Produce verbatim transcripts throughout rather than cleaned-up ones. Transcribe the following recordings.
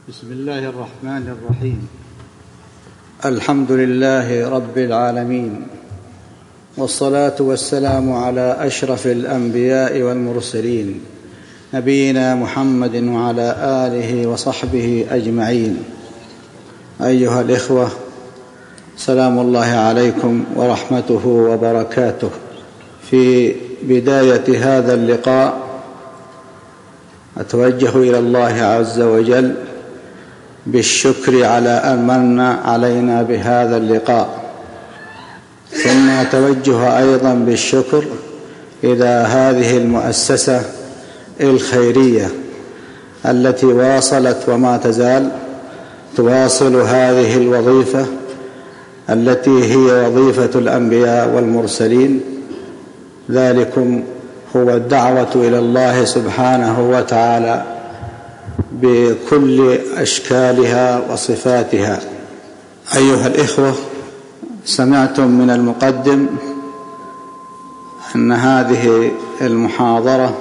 بسم الله الرحمن الرحيم. الحمد لله رب العالمين، والصلاة والسلام على أشرف الأنبياء والمرسلين نبينا محمد وعلى آله وصحبه أجمعين. أيها الإخوة، سلام الله عليكم ورحمته وبركاته. في بداية هذا اللقاء أتوجه إلى الله عز وجل بالشكر على أن من علينا بهذا اللقاء، ثم أتوجه أيضا بالشكر إلى هذه المؤسسة الخيرية التي واصلت وما تزال تواصل هذه الوظيفة التي هي وظيفة الأنبياء والمرسلين. ذلكم هو الدعوة إلى الله سبحانه وتعالى بكل أشكالها وصفاتها. أيها الإخوة، سمعتم من المقدم أن هذه المحاضرة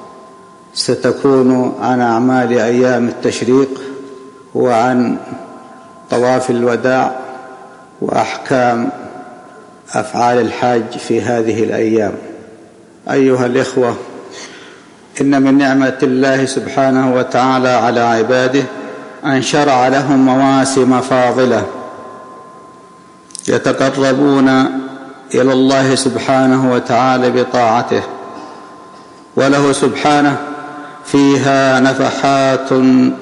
ستكون عن أعمال أيام التشريق وعن طواف الوداع وأحكام أفعال الحاج في هذه الأيام. أيها الإخوة، إن من نعمة الله سبحانه وتعالى على عباده أن شرع لهم مواسم فاضلة يتقربون إلى الله سبحانه وتعالى بطاعته، وله سبحانه فيها نفحات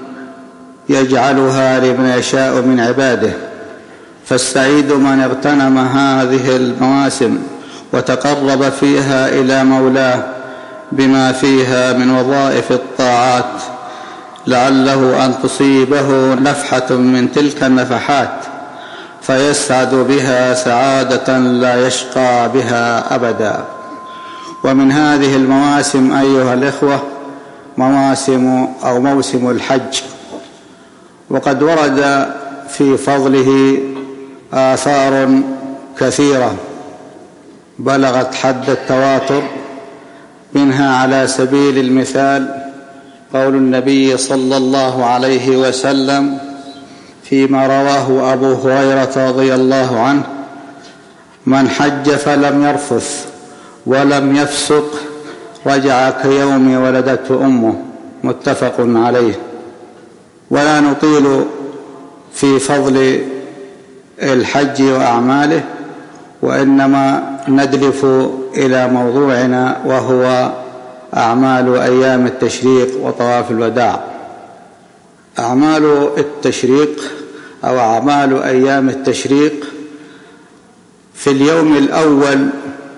يجعلها لمن يشاء من عباده. فالسعيد من اغتنم هذه المواسم وتقرب فيها إلى مولاه بما فيها من وظائف الطاعات، لعله أن تصيبه نفحة من تلك النفحات فيسعد بها سعادة لا يشقى بها أبدا. ومن هذه المواسم أيها الإخوة مواسم أو موسم الحج، وقد ورد في فضله آثار كثيرة بلغت حد التواتر. منها على سبيل المثال قول النبي صلى الله عليه وسلم فيما رواه أبو هريرة رضي الله عنه: من حج فلم يرفث ولم يفسق رجع كيوم ولدته أمه، متفق عليه. ولا نطيل في فضل الحج وأعماله، وإنما ندلف إلى موضوعنا وهو أعمال أيام التشريق وطواف الوداع. أعمال التشريق أو أعمال أيام التشريق: في اليوم الأول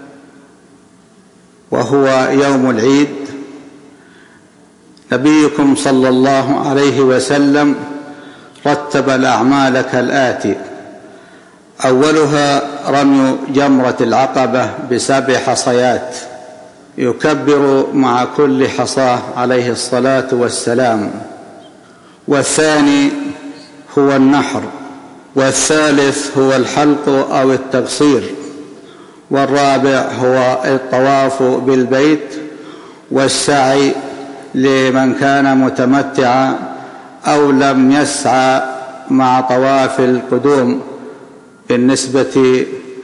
وهو يوم العيد، نبيكم صلى الله عليه وسلم رتب الأعمال كالآتي: أولها رمي جمرة العقبة بسبع حصيات، يكبر مع كل حصاة عليه الصلاة والسلام. والثاني هو النحر. والثالث هو الحلق أو التقصير. والرابع هو الطواف بالبيت والسعي لمن كان متمتعا أو لم يسعى مع طواف القدوم بالنسبة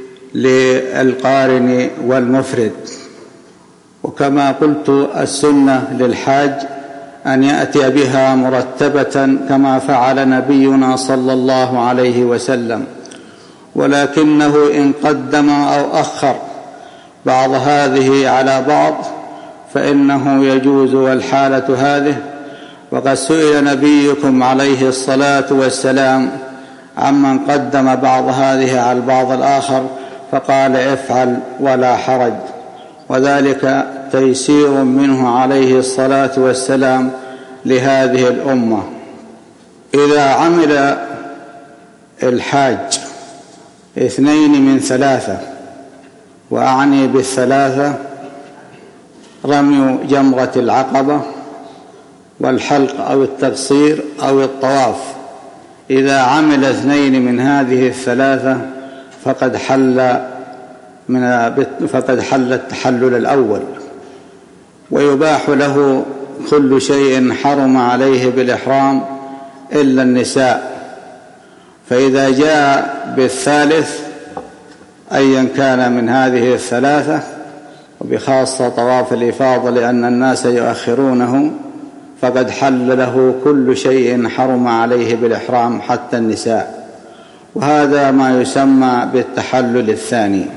للقارن والمفرد. وكما قلت، السنة للحاج أن يأتي بها مرتبة كما فعل نبينا صلى الله عليه وسلم، ولكنه إن قدم أو أخر بعض هذه على بعض فإنه يجوز والحالة هذه. وقد سئل نبيكم عليه الصلاة والسلام عمن قدم بعض هذه على البعض الآخر فقال: افعل ولا حرج، وذلك تيسير منه عليه الصلاة والسلام لهذه الأمة. إذا عمل الحاج اثنين من ثلاثة، وأعني بالثلاثة رمي جمرة العقبة والحلق أو التقصير أو الطواف، إذا عمل اثنين من هذه الثلاثة فقد حل من فقد حل التحلل الأول، ويباح له كل شيء حرم عليه بالإحرام إلا النساء، فإذا جاء بالثالث أيا كان من هذه الثلاثة، وبخاصة طواف الإفاضة لأن الناس يؤخرونه، فقد حل له كل شيء حرم عليه بالإحرام حتى النساء، وهذا ما يسمى بالتحلل الثاني.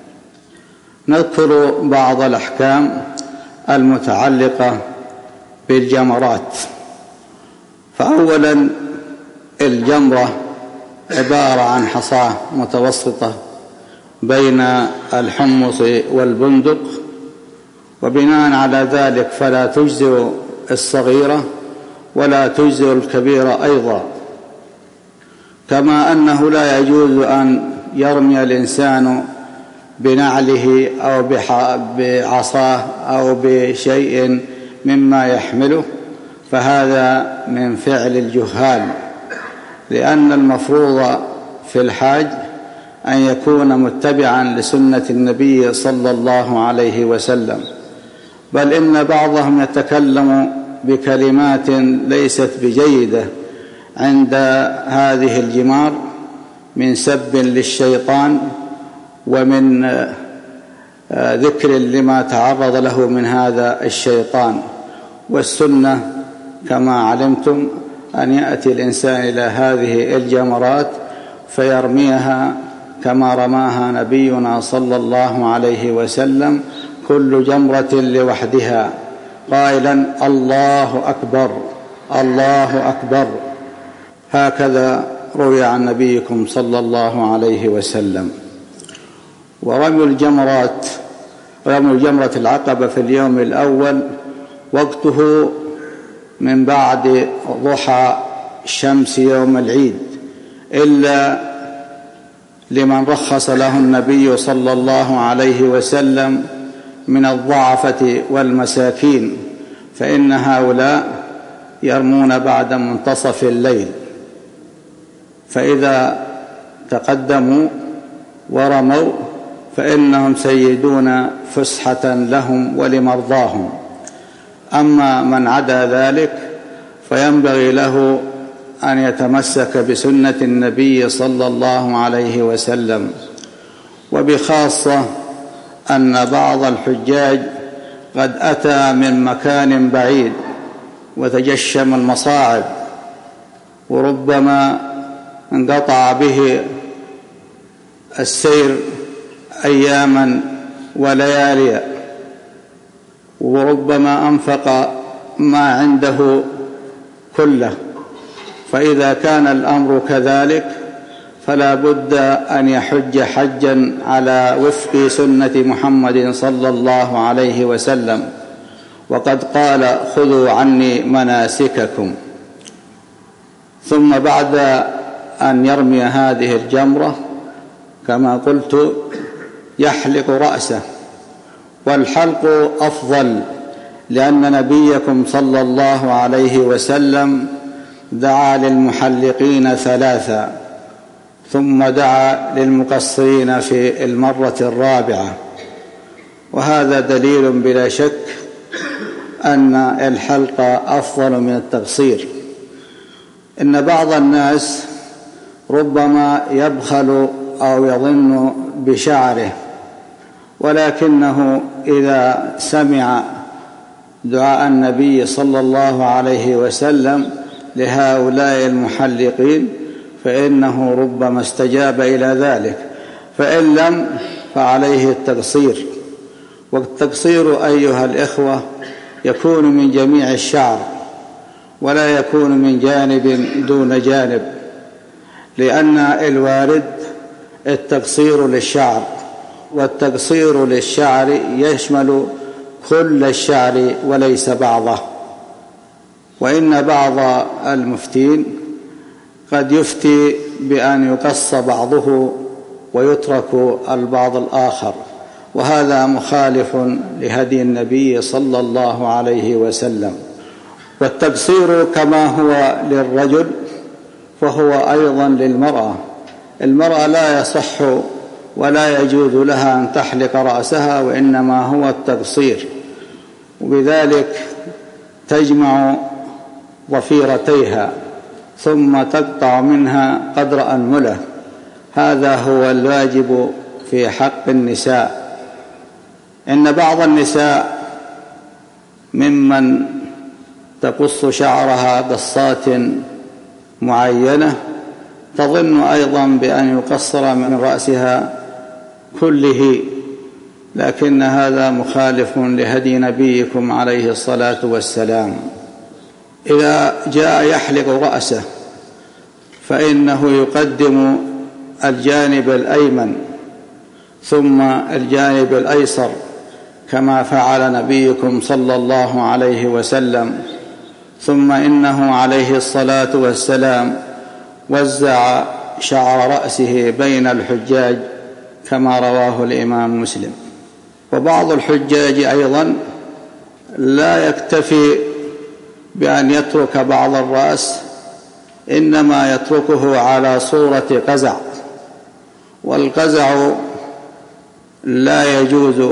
نذكر بعض الأحكام المتعلقة بالجمرات. فأولا الجمرة عبارة عن حصاة متوسطة بين الحمص والبندق، وبناء على ذلك فلا تجزئ الصغيرة ولا تجزئ الكبيرة أيضا، كما أنه لا يجوز أن يرمي الإنسان بنعله أو بعصاه أو بشيء مما يحمله، فهذا من فعل الجهال، لأن المفروض في الحاج أن يكون متبعا لسنة النبي صلى الله عليه وسلم، بل إن بعضهم يتكلم بكلمات ليست بجيدة عند هذه الجمار من سب للشيطان ومن ذكر لما تعرض له من هذا الشيطان. والسنة كما علمتم أن يأتي الإنسان إلى هذه الجمرات فيرميها كما رماها نبينا صلى الله عليه وسلم، كل جمرة لوحدها قائلا الله أكبر الله أكبر، هكذا روي عن نبيكم صلى الله عليه وسلم. ورمي الجمرات رمي جمرة العقبة في اليوم الأول وقته من بعد ضحى شمس يوم العيد، إلا لمن رخص له النبي صلى الله عليه وسلم من الضعفة والمساكين، فإن هؤلاء يرمون بعد منتصف الليل، فإذا تقدموا ورموا فإنهم سيدون فسحة لهم ولمرضاهم. أما من عدا ذلك فينبغي له أن يتمسك بسنة النبي صلى الله عليه وسلم، وبخاصة أن بعض الحجاج قد أتى من مكان بعيد وتجشم المصاعب، وربما انقطع به السير أياما ولياليا، وربما أنفق ما عنده كله. فإذا كان الأمر كذلك فلا بد أن يحج حجا على وفق سنة محمد صلى الله عليه وسلم، وقد قال خذوا عني مناسككم. ثم بعد أن يرمي هذه الجمرة كما قلت يحلق رأسه، والحلق أفضل، لأن نبيكم صلى الله عليه وسلم دعا للمحلقين ثلاثا، ثم دعا للمقصرين في المرة الرابعة، وهذا دليل بلا شك أن الحلق أفضل من التقصير. إن بعض الناس ربما يبخل أو يظن بشعره، ولكنه إذا سمع دعاء النبي صلى الله عليه وسلم لهؤلاء المحلقين فإنه ربما استجاب إلى ذلك، فإن لم فعليه التقصير. والتقصير أيها الإخوة يكون من جميع الشعر، ولا يكون من جانب دون جانب، لأن الوارد التقصير للشعر، والتقصير للشعر يشمل كل الشعر وليس بعضه. وإن بعض المفتين قد يفتي بأن يقص بعضه ويترك البعض الآخر، وهذا مخالف لهدي النبي صلى الله عليه وسلم. والتقصير كما هو للرجل فهو أيضا للمرأة. المرأة لا يصح ولا يجوز لها أن تحلق رأسها، وإنما هو التقصير، وبذلك تجمع ضفيرتيها ثم تقطع منها قدر أنملة. هذا هو الواجب في حق النساء. إن بعض النساء ممن تقص شعرها قصات معينة تظن أيضا بأن يقصر من رأسها كله، لكن هذا مخالف لهدي نبيكم عليه الصلاة والسلام. إذا جاء يحلق رأسه فإنه يقدم الجانب الأيمن ثم الجانب الأيسر كما فعل نبيكم صلى الله عليه وسلم، ثم إنه عليه الصلاة والسلام وزع شعر رأسه بين الحجاج كما رواه الإمام مسلم. وبعض الحجاج أيضا لا يكتفي بأن يترك بعض الرأس، إنما يتركه على صورة قزع، والقزع لا يجوز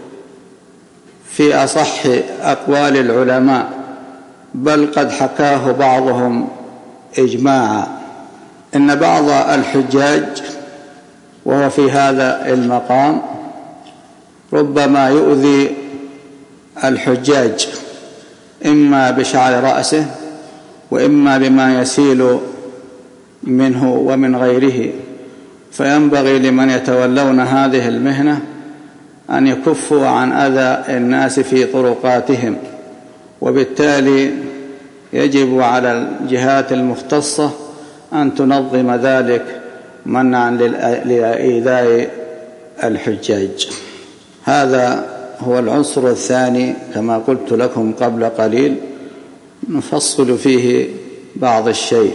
في أصح أقوال العلماء، بل قد حكاه بعضهم إجماعا. إن بعض الحجاج وهو في هذا المقام ربما يؤذي الحجاج إما بشعر رأسه وإما بما يسيل منه ومن غيره، فينبغي لمن يتولون هذه المهنة أن يكفوا عن أذى الناس في طرقاتهم، وبالتالي يجب على الجهات المختصة أن تنظم ذلك منعا لإيذاء الحجاج. هذا هو العنصر الثاني كما قلت لكم قبل قليل، نفصل فيه بعض الشيء.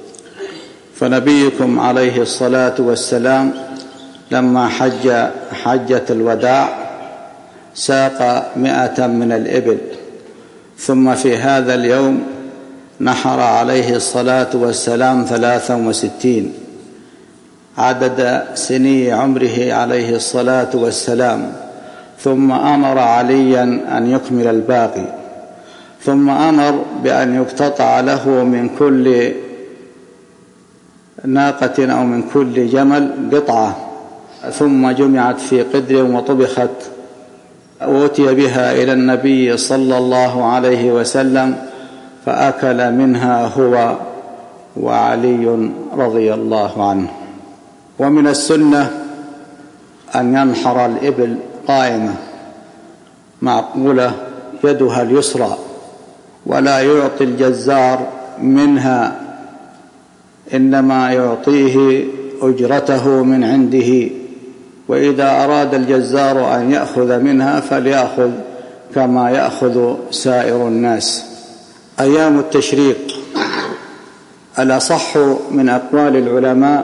فنبيكم عليه الصلاة والسلام لما حج حجة الوداع ساق مئة من الإبل، ثم في هذا اليوم نحر عليه الصلاة والسلام ثلاثا وستين عدد سني عمره عليه الصلاة والسلام، ثم أمر عليا أن يكمل الباقي، ثم أمر بأن يقتطع له من كل ناقة أو من كل جمل قطعة، ثم جمعت في قدر وطبخت وأتي بها إلى النبي صلى الله عليه وسلم فأكل منها هو وعلي رضي الله عنه. ومن السنة أن ينحر الإبل قائمة معقولة يدها اليسرى، ولا يعطي الجزار منها، إنما يعطيه أجرته من عنده، وإذا أراد الجزار أن يأخذ منها فليأخذ كما يأخذ سائر الناس. أيام التشريق الأصح من أقوال العلماء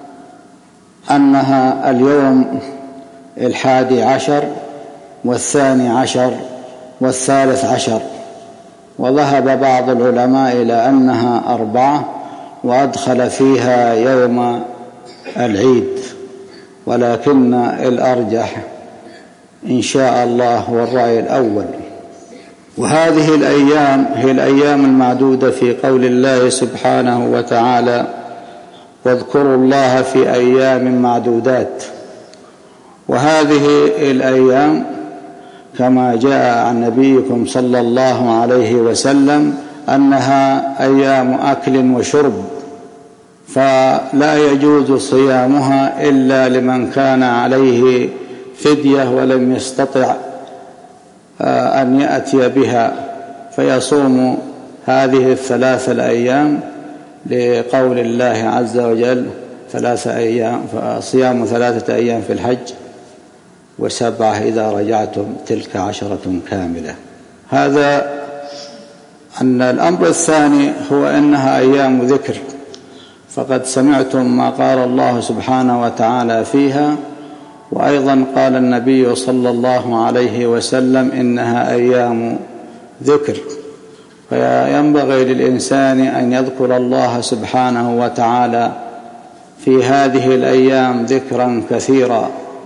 أنها اليوم الحادي عشر والثاني عشر والثالث عشر، وذهب بعض العلماء إلى أنها أربعة وأدخل فيها يوم العيد، ولكن الأرجح إن شاء الله هو الرأي الأول. وهذه الأيام هي الأيام المعدودة في قول الله سبحانه وتعالى: واذكروا الله في أيام معدودات. وهذه الأيام كما جاء عن نبيكم صلى الله عليه وسلم أنها أيام أكل وشرب، فلا يجوز صيامها إلا لمن كان عليه فدية ولم يستطع أن يأتي بها، فيصوم هذه الثلاث الأيام لقول الله عز وجل: ثلاثة أيام صيام ثلاثة أيام في الحج وسبعة إذا رجعتم تلك عشرة كاملة. هذا أن الأمر الثاني هو أنها أيام ذكر، فقد سمعتم ما قال الله سبحانه وتعالى فيها، وأيضا قال النبي صلى الله عليه وسلم إنها أيام ذكر، فينبغي للإنسان أن يذكر الله سبحانه وتعالى في هذه الأيام ذكرا كثيرا،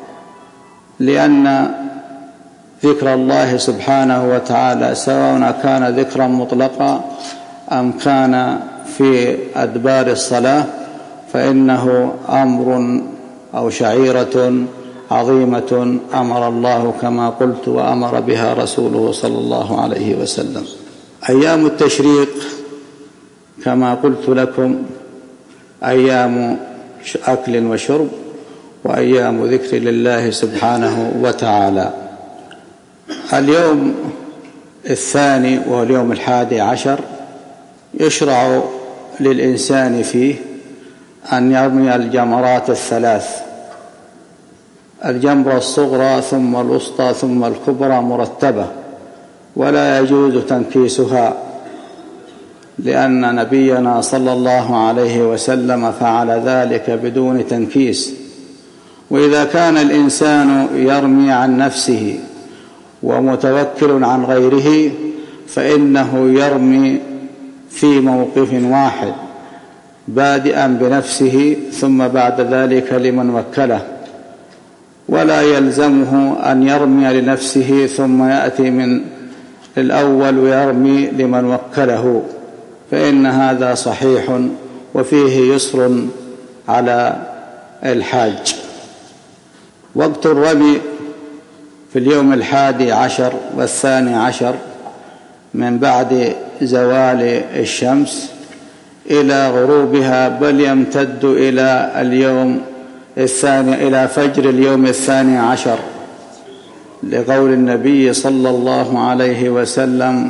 لأن ذكر الله سبحانه وتعالى سواء كان ذكرا مطلقا أم كان في أدبار الصلاة، فإنه أمر أو شعيرة عظيمة أمر الله كما قلت وأمر بها رسوله صلى الله عليه وسلم. أيام التشريق كما قلت لكم أيام أكل وشرب وأيام ذكر لله سبحانه وتعالى. اليوم الثاني وهو اليوم الحادي عشر يشرع للإنسان فيه أن يرمي الجمرات الثلاث، الجمرة الصغرى ثم الوسطى ثم الكبرى مرتبة، ولا يجوز تنكيسها، لأن نبينا صلى الله عليه وسلم فعل ذلك بدون تنكيس. وإذا كان الإنسان يرمي عن نفسه ومتوكل عن غيره فإنه يرمي في موقف واحد، بادئا بنفسه ثم بعد ذلك لمن وكله، ولا يلزمه أن يرمي لنفسه ثم يأتي من الأول ويرمي لمن وكله، فإن هذا صحيح وفيه يسر على الحاج. وقت الرمي في اليوم الحادي عشر والثاني عشر من بعد زوال الشمس إلى غروبها، بل يمتد إلى اليوم الثاني إلى فجر اليوم الثاني عشر، لقول النبي صلى الله عليه وسلم: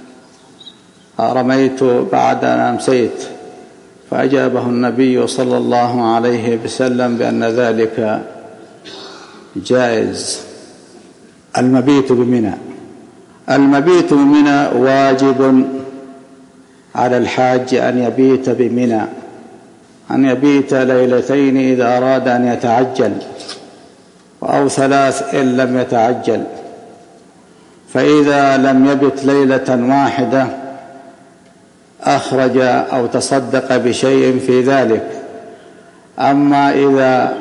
رميت بعد أن أمسيت، فأجابه النبي صلى الله عليه وسلم بأن ذلك جائز. المبيت بمنى، المبيت بمنى واجب على الحاج أن يبيت بمنى، أن يبيت ليلتين إذا أراد أن يتعجل، أو ثلاث إن لم يتعجل. فإذا لم يبت ليلة واحدة أخرج أو تصدق بشيء في ذلك. أما إذا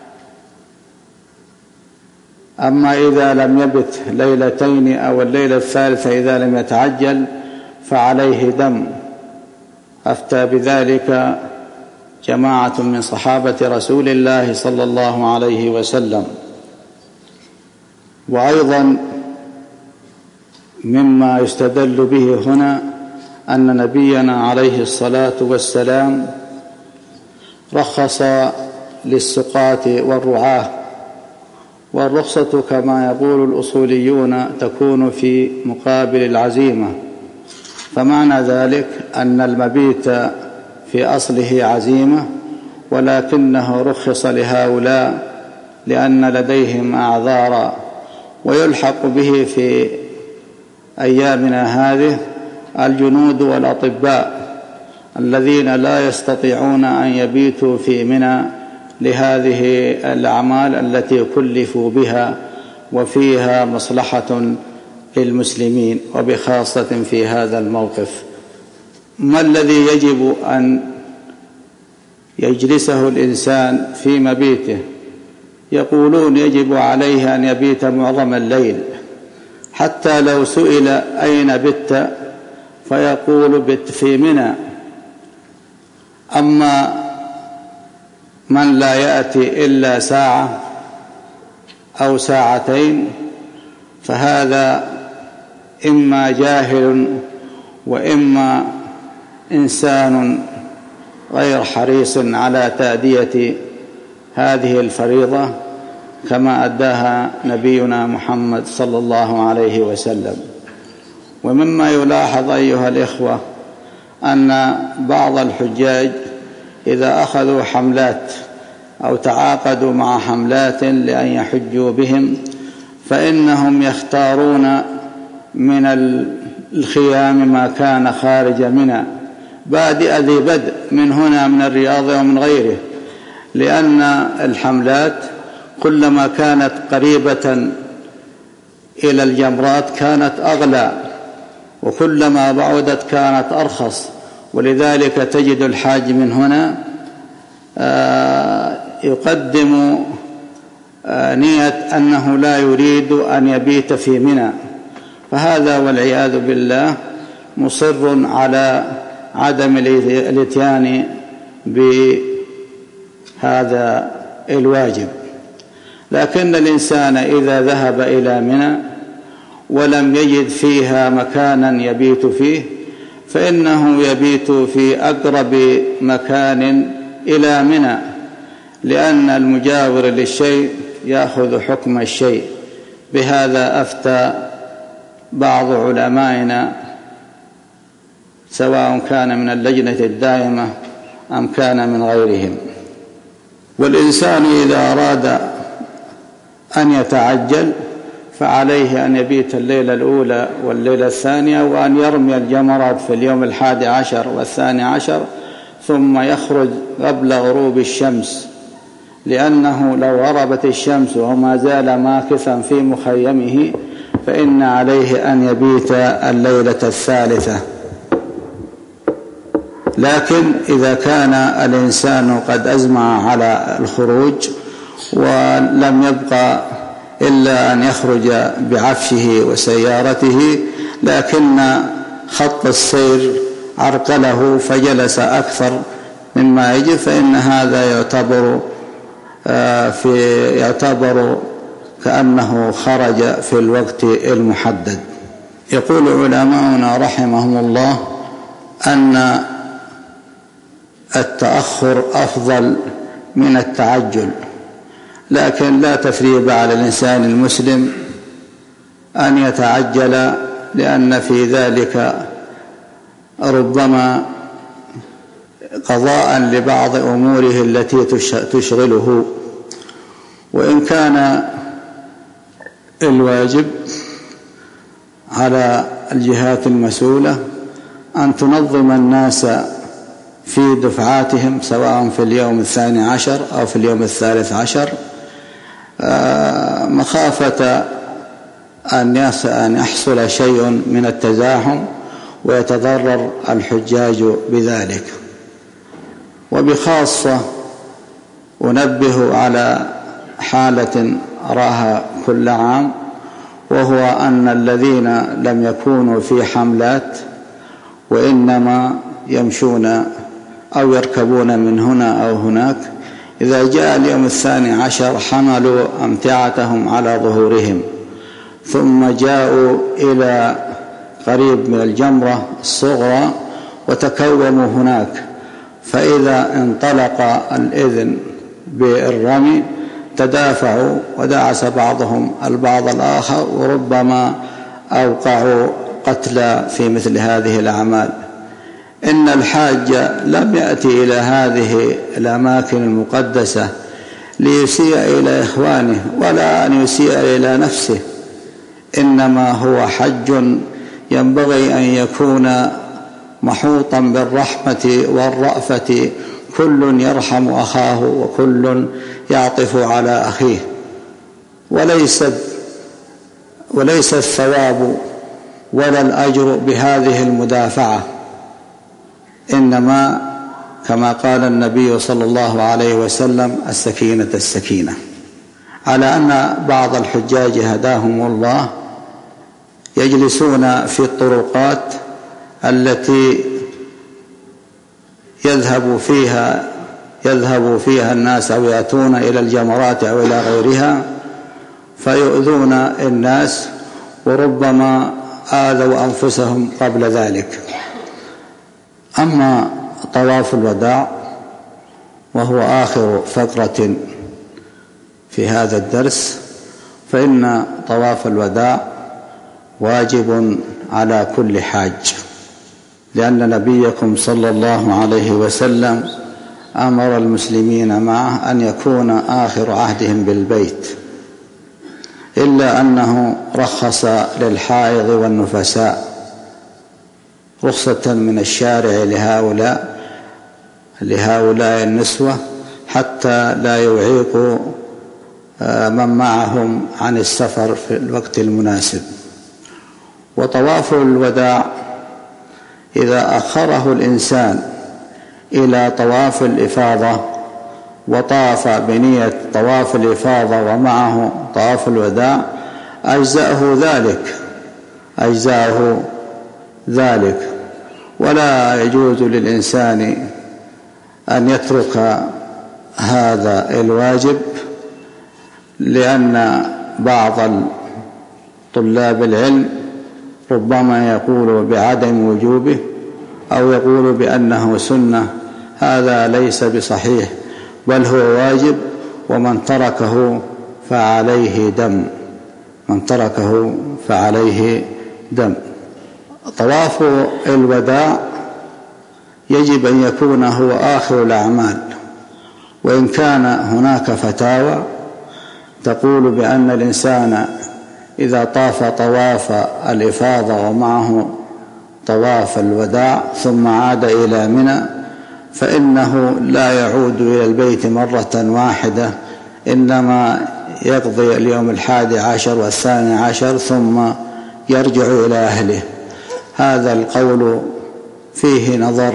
أما إذا لم يبت ليلتين أو الليلة الثالثة إذا لم يتعجل فعليه دم. أفتى بذلك جماعة من صحابة رسول الله صلى الله عليه وسلم. وأيضا مما يستدل به هنا أن نبينا عليه الصلاة والسلام رخص للسقاة والرعاة، والرخصة كما يقول الأصوليون تكون في مقابل العزيمة، فمعنى ذلك أن المبيت في أصله عزيمة، ولكنه رخص لهؤلاء لأن لديهم أعذارا. ويلحق به في أيامنا هذه الجنود والأطباء الذين لا يستطيعون أن يبيتوا في منى لهذه الأعمال التي كلفوا بها وفيها مصلحة للمسلمين، وبخاصة في هذا الموقف. ما الذي يجب أن يجلسه الإنسان في مبيته؟ يقولون يجب عليه أن يبيت معظم الليل، حتى لو سئل أين بت فيقول بت في منى. أما من لا يأتي إلا ساعة أو ساعتين فهذا إما جاهل وإما إنسان غير حريص على تأدية هذه الفريضة كما أداها نبينا محمد صلى الله عليه وسلم. ومما يلاحظ أيها الإخوة أن بعض الحجاج إذا أخذوا حملات أو تعاقدوا مع حملات لأن يحجوا بهم فإنهم يختارون من الخيام ما كان خارج منى، بادئ ذي بدء من هنا من الرياض ومن غيره، لأن الحملات كلما كانت قريبة إلى الجمرات كانت أغلى، وكلما بعدت كانت أرخص. ولذلك تجد الحاج من هنا يقدم نية أنه لا يريد أن يبيت في منى، فهذا والعياذ بالله مصر على عدم الاتيان بهذا الواجب. لكن الإنسان إذا ذهب إلى منى ولم يجد فيها مكانا يبيت فيه فإنه يبيت في أقرب مكان إلى منى، لأن المجاور للشيء يأخذ حكم الشيء. بهذا أفتى بعض علمائنا سواء كان من اللجنة الدائمة أم كان من غيرهم. والإنسان إذا أراد أن يتعجل فعليه أن يبيت الليلة الأولى والليلة الثانية، وأن يرمي الجمرات في اليوم الحادي عشر والثاني عشر، ثم يخرج قبل غروب الشمس، لأنه لو غربت الشمس وما زال ماكثا في مخيمه فإن عليه أن يبيت الليلة الثالثة. لكن إذا كان الإنسان قد أزمع على الخروج ولم يبقى إلا أن يخرج بعفشه وسيارته، لكن خط السير عرقله فجلس أكثر مما يجب، فإن هذا يعتبر في يعتبر كأنه خرج في الوقت المحدد. يقول علماؤنا رحمهم الله أن التأخر أفضل من التعجل، لكن لا تثريب على الإنسان المسلم أن يتعجل، لأن في ذلك ربما قضاء لبعض أموره التي تشغله. وإن كان الواجب على الجهات المسؤولة أن تنظم الناس في دفعاتهم سواء في اليوم الثاني عشر أو في اليوم الثالث عشر، مخافة أن يحصل شيء من التزاحم ويتضرر الحجاج بذلك. وبخاصة أنبه على حالة أراها كل عام، وهو أن الذين لم يكونوا في حملات وإنما يمشون أو يركبون من هنا أو هناك، إذا جاء اليوم الثاني عشر حملوا أمتعتهم على ظهورهم ثم جاءوا إلى قريب من الجمرة الصغرى وتكوموا هناك، فإذا انطلق الإذن بالرمي تدافعوا ودعس بعضهم البعض الآخر، وربما أوقعوا قتلى في مثل هذه الأعمال. إن الحاج لم يأتي إلى هذه الأماكن المقدسة ليسيء إلى إخوانه ولا أن يسيء إلى نفسه، إنما هو حج ينبغي أن يكون محوطا بالرحمة والرأفة، كل يرحم أخاه وكل يعطف على أخيه، وليس وليس الثواب ولا الأجر بهذه المدافعة، إنما كما قال النبي صلى الله عليه وسلم السكينة السكينة. على أن بعض الحجاج هداهم الله يجلسون في الطرقات التي يذهب فيها يذهب فيها الناس أو يأتون إلى الجمرات أو إلى غيرها فيؤذون الناس، وربما آذوا أنفسهم قبل ذلك. أما طواف الوداع وهو آخر فقرة في هذا الدرس، فإن طواف الوداع واجب على كل حاج، لأن نبيكم صلى الله عليه وسلم أمر المسلمين معه أن يكون آخر عهدهم بالبيت، إلا أنه رخص للحائض والنفساء رخصة من الشارع لهؤلاء لهؤلاء النسوة حتى لا يعيقوا من معهم عن السفر في الوقت المناسب. وطواف الوداع إذا أخره الإنسان إلى طواف الإفاضة وطاف بنية طواف الإفاضة ومعه طواف الوداع أجزأه ذلك أجزأه ذلك ولا يجوز للإنسان أن يترك هذا الواجب، لأن بعض طلاب العلم ربما يقول بعدم وجوبه أو يقول بأنه سنة. هذا ليس بصحيح، بل هو واجب، ومن تركه فعليه دم من تركه فعليه دم. طواف الوداع يجب أن يكون هو آخر الأعمال، وإن كان هناك فتاوى تقول بأن الإنسان إذا طاف طواف الإفاضة ومعه طواف الوداع ثم عاد إلى منى فإنه لا يعود إلى البيت مرة واحدة، إنما يقضي اليوم الحادي عشر والثاني عشر ثم يرجع إلى أهله. هذا القول فيه نظر،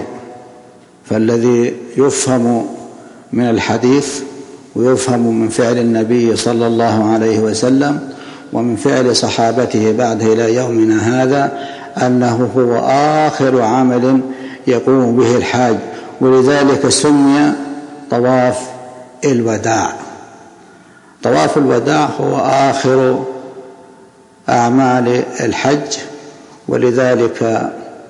فالذي يفهم من الحديث ويفهم من فعل النبي صلى الله عليه وسلم ومن فعل صحابته بعده إلى يومنا هذا أنه هو آخر عمل يقوم به الحاج، ولذلك سمي طواف الوداع. طواف الوداع هو آخر أعمال الحج، ولذلك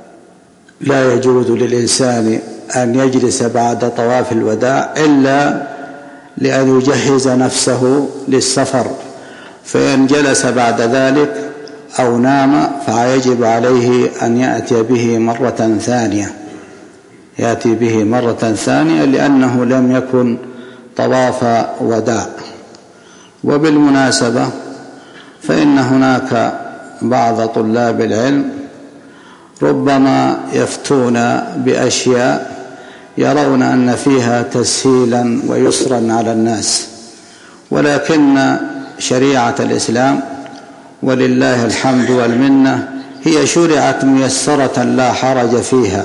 لا يجوز للإنسان أن يجلس بعد طواف الوداع إلا لأن يجهز نفسه للسفر، فإن جلس بعد ذلك أو نام فيجب عليه أن يأتي به مرة ثانية يأتي به مرة ثانية لأنه لم يكن طواف وداع. وبالمناسبة فإن هناك بعض طلاب العلم ربما يفتون بأشياء يرون أن فيها تسهيلا ويسرا على الناس، ولكن شريعة الإسلام ولله الحمد والمنة هي شرعت ميسرة لا حرج فيها،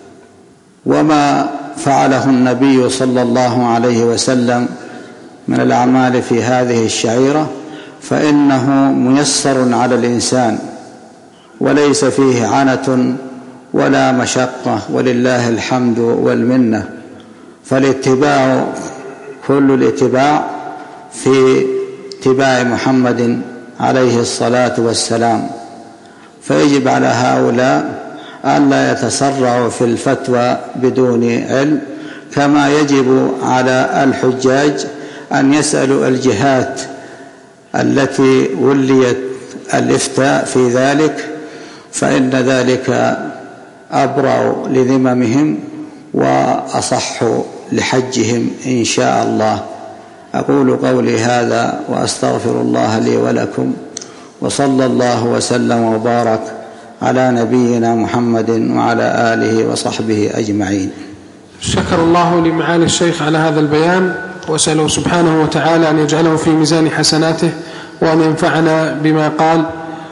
وما فعله النبي صلى الله عليه وسلم من الأعمال في هذه الشعيرة فإنه ميسر على الإنسان وليس فيه عنة ولا مشقة، ولله الحمد والمنة. فالاتباع كل الاتباع في اتباع محمد عليه الصلاة والسلام، فيجب على هؤلاء أن لا يتسرعوا في الفتوى بدون علم، كما يجب على الحجاج أن يسألوا الجهات التي وليت الإفتاء في ذلك، فإن ذلك أبرأ لذممهم وأصح لحجهم إن شاء الله. أقول قولي هذا وأستغفر الله لي ولكم، وصلى الله وسلم وبارك على نبينا محمد وعلى آله وصحبه أجمعين. شكر الله لمعالي الشيخ على هذا البيان، وأسأله سبحانه وتعالى أن يجعله في ميزان حسناته وأن ينفعنا بما قال.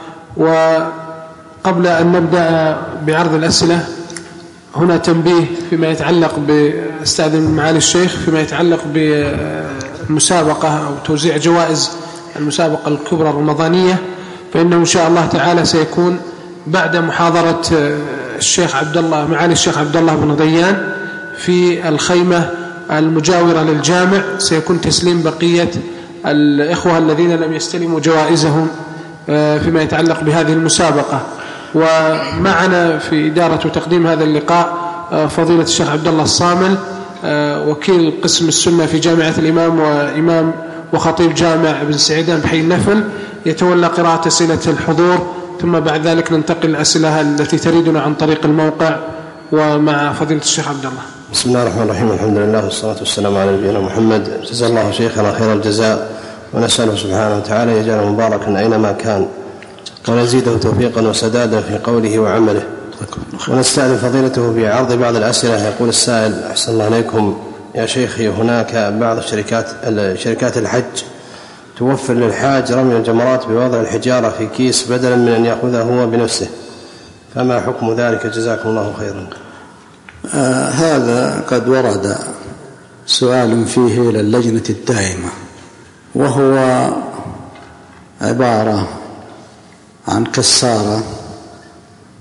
وقبل أن نبدأ بعرض الأسئلة هنا تنبيه فيما يتعلق باستأذن معالي الشيخ فيما يتعلق بالمسابقة أو توزيع جوائز المسابقة الكبرى الرمضانية، فإنه إن شاء الله تعالى سيكون بعد محاضرة الشيخ عبد الله معالي الشيخ عبد الله بن ضيان في الخيمة المجاورة للجامع، سيكون تسليم بقية الإخوة الذين لم يستلموا جوائزهم فيما يتعلق بهذه المسابقة. ومعنا في إدارة وتقديم هذا اللقاء فضيلة الشيخ عبد الله الصامل وكيل قسم السنة في جامعة الإمام وإمام وخطيب جامع ابن سعيدان بحي النفل، يتولى قراءة أسئلة الحضور، ثم بعد ذلك ننتقل الأسئلة التي تريدنا عن طريق الموقع. ومع فضيلة الشيخ عبد الله. بسم الله الرحمن الرحيم، الحمد لله والصلاة والسلام على نبينا محمد. جزا الله شيخنا خير الجزاء، ونسأله سبحانه وتعالى يجعله مباركا أينما كان، ونزيده توفيقا وسدادا في قوله وعمله. ونستأذن فضيلته بعرض بعض الأسئلة. يقول السائل: أحسن الله عليكم يا شيخي، هناك بعض الشركات شركات الحج توفر للحاج رمي الجمرات بوضع الحجارة في كيس بدلا من أن يأخذها هو بنفسه، فما حكم ذلك؟ جزاكم الله خيرا. آه هذا قد ورد سؤال فيه إلى اللجنة الدائمة، وهو عبارة عن كسارة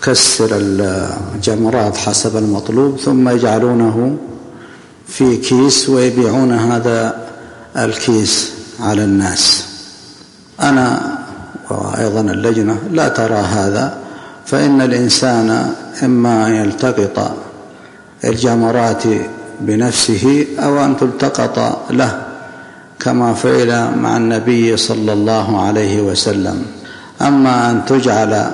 يكسر الجمرات حسب المطلوب ثم يجعلونه في كيس ويبيعون هذا الكيس على الناس. أنا وأيضا اللجنة لا ترى هذا، فإن الإنسان إما يلتقط الجمرات بنفسه أو أن تلتقط له كما فعل مع النبي صلى الله عليه وسلم. أما أن تجعل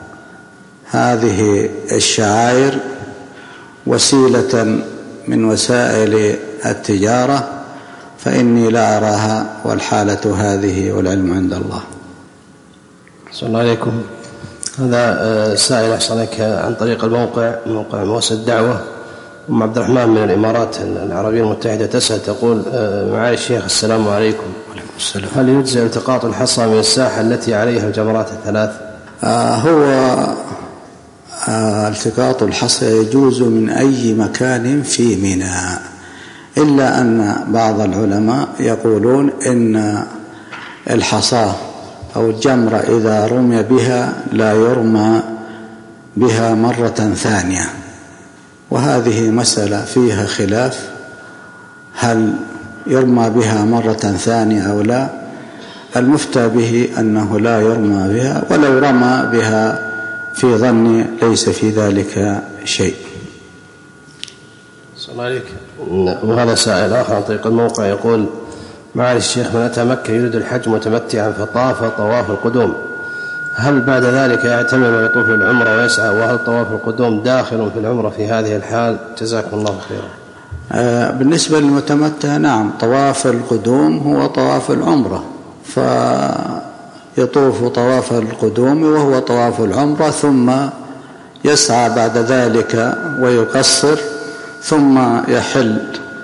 هذه الشعائر وسيلة من وسائل التجارة فإني لا أراها، والحالة هذه والعلم عند الله. صلى الله عليكم. هذا سائل أحسنك عن طريق الموقع موقع مؤسسة الدعوة. أم عبد الرحمن من الإمارات العربية المتحدة تسأل تقول: معالي الشيخ السلام عليكم، هل يجزئ التقاط الحصى من الساحة التي عليها الجمرات الثلاث؟ آه هو آه التقاط الحصى يجوز من أي مكان في منى، إلا أن بعض العلماء يقولون إن الحصى أو الجمرة إذا رمي بها لا يرمى بها مرة ثانية، وهذه مسألة فيها خلاف، هل يرمى بها مرة ثانية أو لا؟ المفتى به أنه لا يرمى بها، ولو رمى بها في ظني ليس في ذلك شيء. صلى الله عليك. وهذا سائل آخر عن طريق الموقع يقول: معالي الشيخ، من أتى مكة يريد الحج متمتعا فطاف طواف القدوم، هل بعد ذلك يعتمر ويطوف العمرة ويسعى؟ وهل طواف القدوم داخل في العمرة في هذه الحال؟ جزاكم الله خيرا. آه بالنسبة للمتمتع نعم، طواف القدوم هو طواف العمرة، فيطوف طواف القدوم وهو طواف العمرة، ثم يسعى بعد ذلك ويقصر، ثم يحل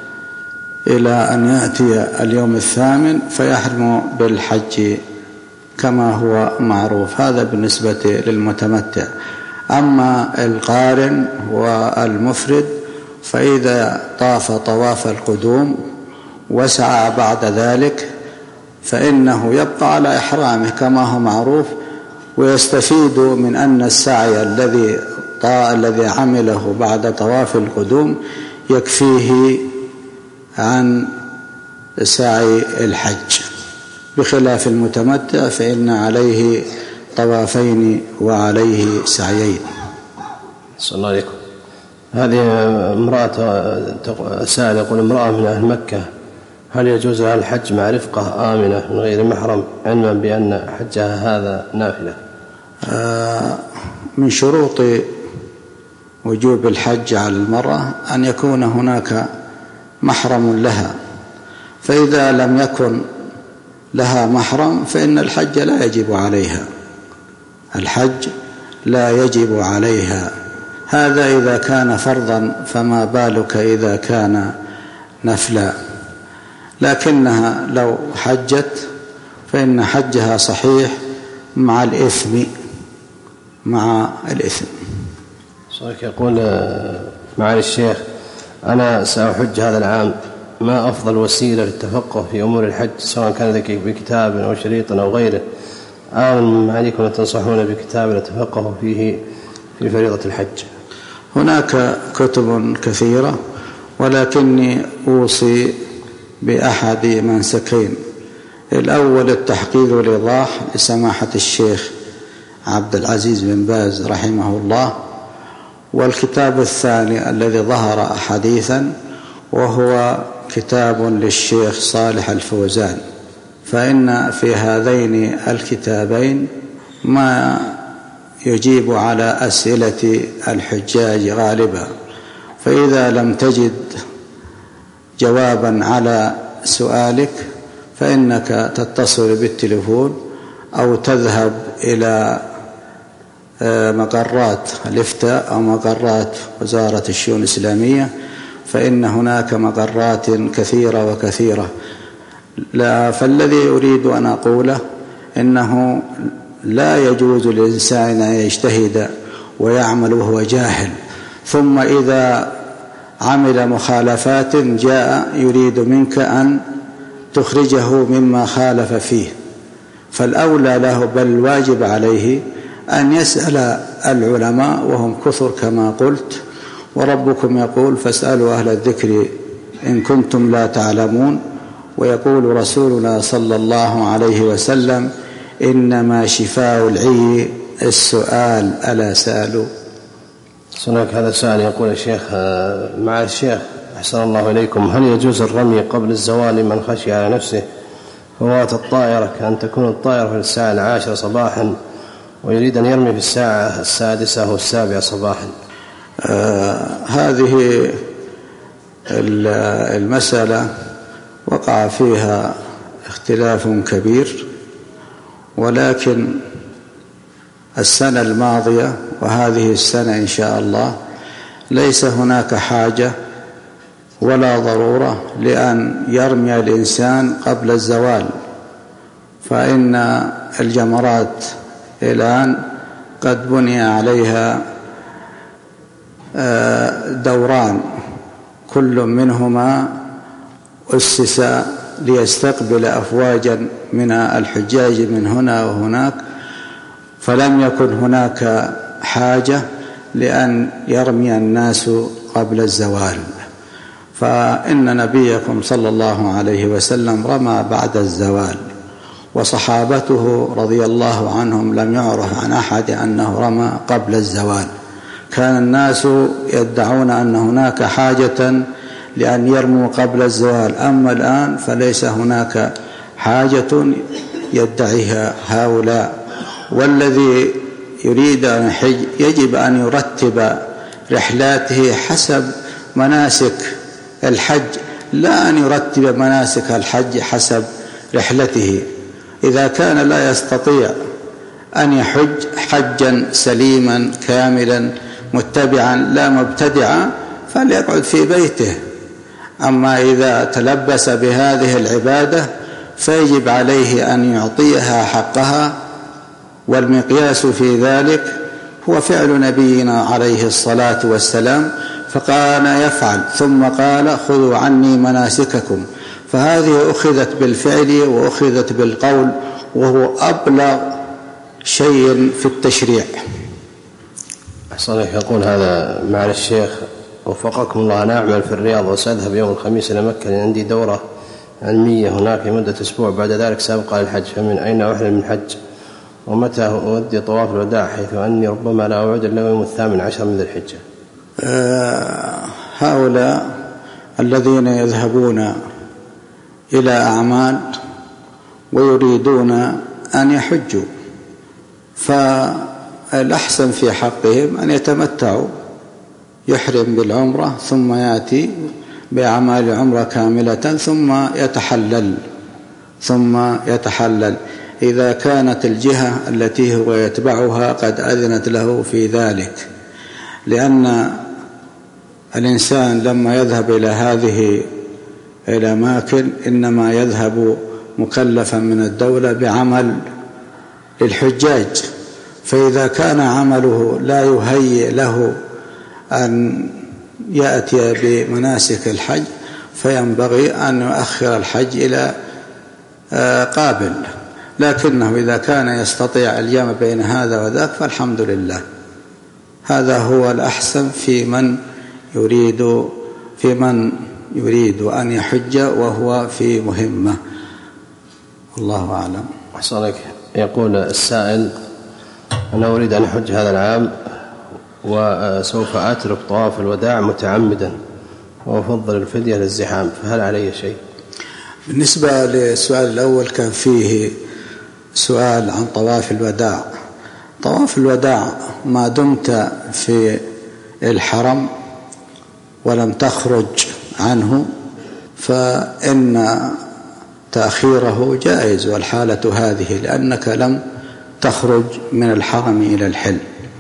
إلى أن يأتي اليوم الثامن فيحرم بالحج كما هو معروف. هذا بالنسبة للمتمتع. أما القارن والمفرد فإذا طاف طواف القدوم وسعى بعد ذلك فإنه يبقى على إحرامه كما هو معروف، ويستفيد من أن السعي الذي الذي عمله بعد طواف القدوم يكفيه عن سعي الحج، بخلاف المتمتع فإن عليه طوافين وعليه سعيين. صلى الله عليكم. هذه امرأة سائل يقول: امرأة من أهل مكة هل يجوز لها الحج مع رفقة آمنة من غير محرم، علما بأن حجها هذا نافلة؟ آه من شروط وجوب الحج على المرأة أن يكون هناك محرم لها، فإذا لم يكن لها محرم فإن الحج لا يجب عليها، الحج لا يجب عليها. هذا إذا كان فرضا، فما بالك إذا كان نفلا. لكنها لو حجت فإن حجها صحيح مع الإثم مع الإثم. صحيح. يقول معالي الشيخ: أنا سأحج هذا العام، ما أفضل وسيلة للتفقه في أمور الحج، سواء كان ذلك بكتاب أو شريط أو غيره؟ أعلم عليكم أن تنصحون بكتاب لتفقه فيه في فريضة الحج. هناك كتب كثيرة، ولكني أوصي بأحد منسكين: الأول التحقيق والإيضاح لسماحة الشيخ عبد العزيز بن باز رحمه الله، والكتاب الثاني الذي ظهر حديثا وهو كتاب للشيخ صالح الفوزان. فإن في هذين الكتابين ما يجيب على أسئلة الحجاج غالبا، فإذا لم تجد جوابا على سؤالك فإنك تتصل بالتليفون أو تذهب إلى مقرات الإفتاء أو مقرات وزارة الشؤون الإسلامية، فإن هناك مقرات كثيرة وكثيرة. لا فالذي أريد أن أقوله إنه لا يجوز للإنسان أن يجتهد ويعمل وهو جاهل، ثم إذا عمل مخالفات جاء يريد منك أن تخرجه مما خالف فيه. فالأولى له بل الواجب عليه أن يسأل العلماء وهم كثر كما قلت، وربكم يقول فاسألوا أهل الذكر إن كنتم لا تعلمون، ويقول رسولنا صلى الله عليه وسلم إنما شفاء العي السؤال ألا سألوا. هناك هذا سائل يقول الشيخ مع الشيخ أحسن الله إليكم، هل يجوز الرمي قبل الزوال لمن خشي على نفسه فوات الطائرة كأن تكون الطائرة في الساعة العاشرة صباحا ويريد أن يرمي في الساعة السادسة والسابعة صباحا؟ آه هذه المسألة وقع فيها اختلاف كبير، ولكن السنة الماضية وهذه السنة إن شاء الله ليس هناك حاجة ولا ضرورة لأن يرمي الإنسان قبل الزوال، فإن الجمرات الآن قد بني عليها دوران كل منهما أسس ليستقبل أفواجا من الحجاج من هنا وهناك، فلم يكن هناك حاجة لأن يرمي الناس قبل الزوال، فإن نبيكم صلى الله عليه وسلم رمى بعد الزوال، وصحابته رضي الله عنهم لم يعرف عن أحد أنه رمى قبل الزوال. كان الناس يدعون أن هناك حاجة لأن يرموا قبل الزوال، أما الآن فليس هناك حاجة يدعيها هؤلاء. والذي يريد أن يحج يجب أن يرتب رحلاته حسب مناسك الحج، لا أن يرتب مناسك الحج حسب رحلته. إذا كان لا يستطيع أن يحج حجا سليما كاملا متبعا لا مبتدعا فليقعد في بيته، أما إذا تلبس بهذه العبادة فيجب عليه أن يعطيها حقها، والمقياس في ذلك هو فعل نبينا عليه الصلاة والسلام، فكان يفعل ثم قال خذوا عني مناسككم، فهذه أخذت بالفعل وأخذت بالقول، وهو أبلغ شيء في التشريع. أحسن يقول هذا مع الشيخ وفقكم الله، أنا أعمل في الرياض وسأذهب يوم الخميس إلى مكة لأن عندي دورة علمية هناك لمدة أسبوع، بعد ذلك سأبقى للحج، فمن أين أحرم من الحج ومتى أودي طواف الوداع حيث أني ربما لا أعود إلا يوم الثامن عشر من ذي الحجة؟ أه هؤلاء الذين يذهبون إلى أعمال ويريدون أن يحجوا فالأحسن في حقهم أن يتمتعوا، يحرم بالعمرة ثم يأتي بأعمال عمرة كاملة ثم يتحلل ثم يتحلل إذا كانت الجهة التي هو يتبعها قد أذنت له في ذلك، لأن الإنسان لما يذهب إلى هذه الأماكن إنما يذهب مكلفا من الدولة بعمل للحجاج، فإذا كان عمله لا يهيئ له أن يأتي بمناسك الحج فينبغي أن يؤخر الحج إلى قابل، لكنه إذا كان يستطيع الجمع بين هذا وذاك فالحمد لله، هذا هو الأحسن في من يريد في من يريد أن يحج وهو في مهمة. الله أعلم. أحسنك. يقول السائل أنا أريد أن أحج هذا العام وسوف أترك طواف الوداع متعمدا وأفضل الفدية للزحام، فهل علي شيء؟ بالنسبة للسؤال الأول كان فيه سؤال عن طواف الوداع. طواف الوداع ما دمت في الحرم ولم تخرج عنه فإن تأخيره جائز، والحالة هذه لأنك لم تخرج من الحرم إلى الحل.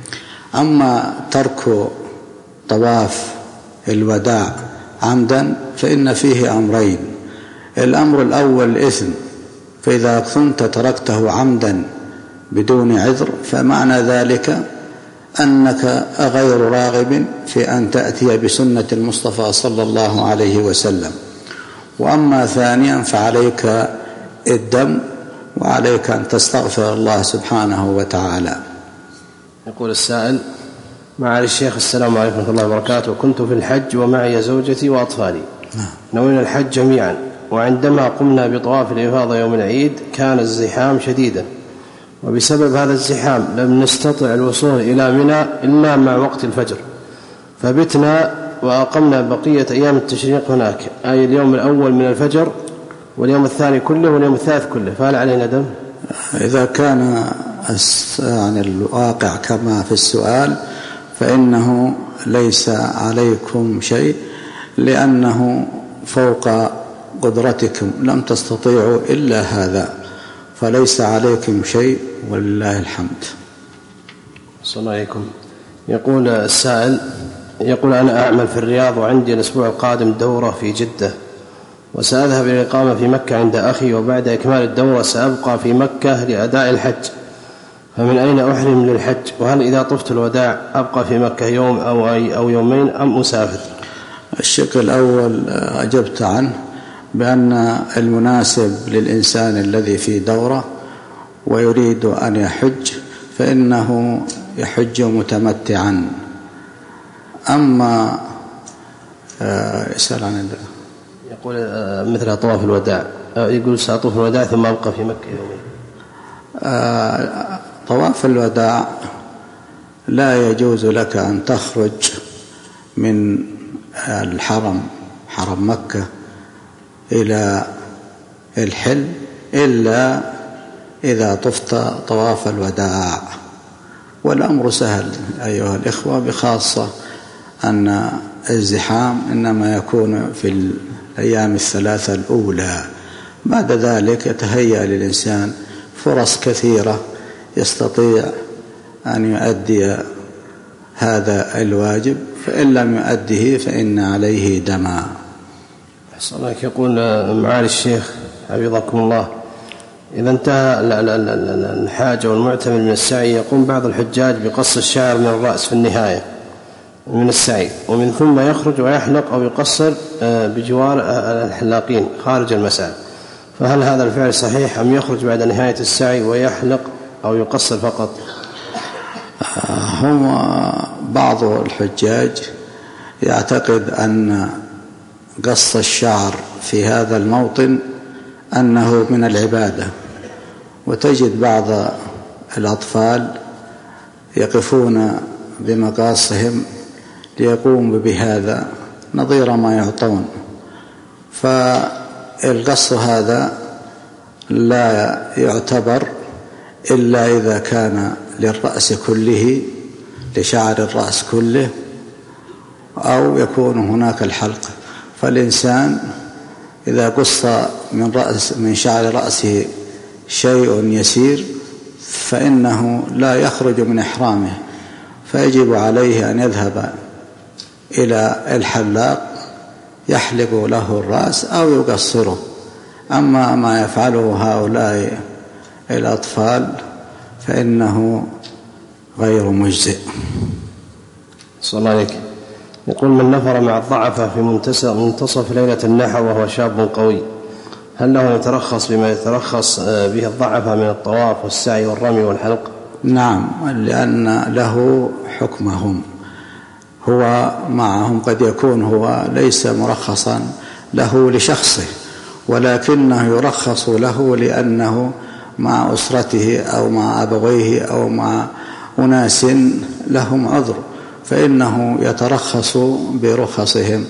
أما ترك طواف الوداع عمدا فإن فيه أمرين، الأمر الأول الإثم، فإذا كنت تركته عمدا بدون عذر فمعنى ذلك أنك غير راغب في أن تأتي بسنة المصطفى صلى الله عليه وسلم. وأما ثانيا فعليك الدم وعليك أن تستغفر الله سبحانه وتعالى. يقول السائل: معالي الشيخ السلام عليكم ورحمة الله وبركاته، كنت في الحج ومعي زوجتي وأطفالي، نوينا الحج جميعا، وعندما قمنا بطواف الإفاضة يوم العيد كان الزحام شديدا، وبسبب هذا الزحام لم نستطع الوصول إلى منى إلا مع وقت الفجر، فبتنا وأقمنا بقية أيام التشريق هناك، أي اليوم الأول من الفجر واليوم الثاني كله واليوم الثالث كله، فهل علينا دم؟ إذا كان يعني الواقع كما في السؤال فإنه ليس عليكم شيء، لأنه فوق قدرتكم، لم تستطيعوا إلا هذا، فليس عليكم شيء ولله الحمد. صلى الله عليكم. يقول السائل: يقول: أنا أعمل في الرياض وعندي الأسبوع القادم دورة في جدة، وسأذهب إلى الإقامة في مكة عند أخي، وبعد إكمال الدورة سأبقى في مكة لأداء الحج، فمن أين أحرم للحج؟ وهل إذا طفت الوداع أبقى في مكة يوم أو, أي أو يومين أم أسافر؟ الشق الأول أجبت عنه بأن المناسب للإنسان الذي في دورة ويريد أن يحج فإنه يحج متمتعا. أما يسأل عن الله، يقول مثل طواف الوداع، يقول سأطوف الوداع ثم أبقى في مكة يومين. طواف الوداع لا يجوز لك أن تخرج من الحرم، حرم مكة، إلى الحل إلا إذا طفت طواف الوداع، والأمر سهل أيها الإخوة، بخاصة أن الزحام إنما يكون في الأيام الثلاثة الأولى، بعد ذلك يتهيأ للإنسان فرص كثيرة يستطيع أن يؤدي هذا الواجب، فإن لم يؤده فإن عليه دما. أحسن الله. يقول معالي الشيخ حفظكم الله: إذا انتهى الحاج والمعتمر من السعي يقوم بعض الحجاج بقص الشعر من الرأس في النهاية من السعي، ومن ثم يخرج ويحلق أو يقصر بجوار الحلاقين خارج المسعى، فهل هذا الفعل صحيح أم يخرج بعد نهاية السعي ويحلق أو يقصر فقط؟ هم بعض الحجاج يعتقد أن قص الشعر في هذا الموطن أنه من العبادة، وتجد بعض الأطفال يقفون بمقاصهم ليقوموا بهذا نظير ما يعطون، فالقص هذا لا يعتبر إلا إذا كان للرأس كله، لشعر الرأس كله، أو يكون هناك الحلق. فالإنسان إذا قص من رأس من شعر رأسه شيء يسير فإنه لا يخرج من إحرامه، فيجب عليه أن يذهب إلى الحلاق يحلق له الرأس أو يقصره. أما ما يفعله هؤلاء الأطفال فإنه غير مجزئ. صلى الله عليك. يقول: من نفر مع الضعفة في منتصف ليلة النحر وهو شاب قوي، هل له يترخص بما يترخص به الضعفة من الطواف والسعي والرمي والحلق؟ نعم، لأن له حكمهم، هو معهم، قد يكون هو ليس مرخصا له لشخصه، ولكنه يرخص له لأنه مع أسرته أو مع أبويه أو مع أناس لهم عذر، فإنه يترخص برخصهم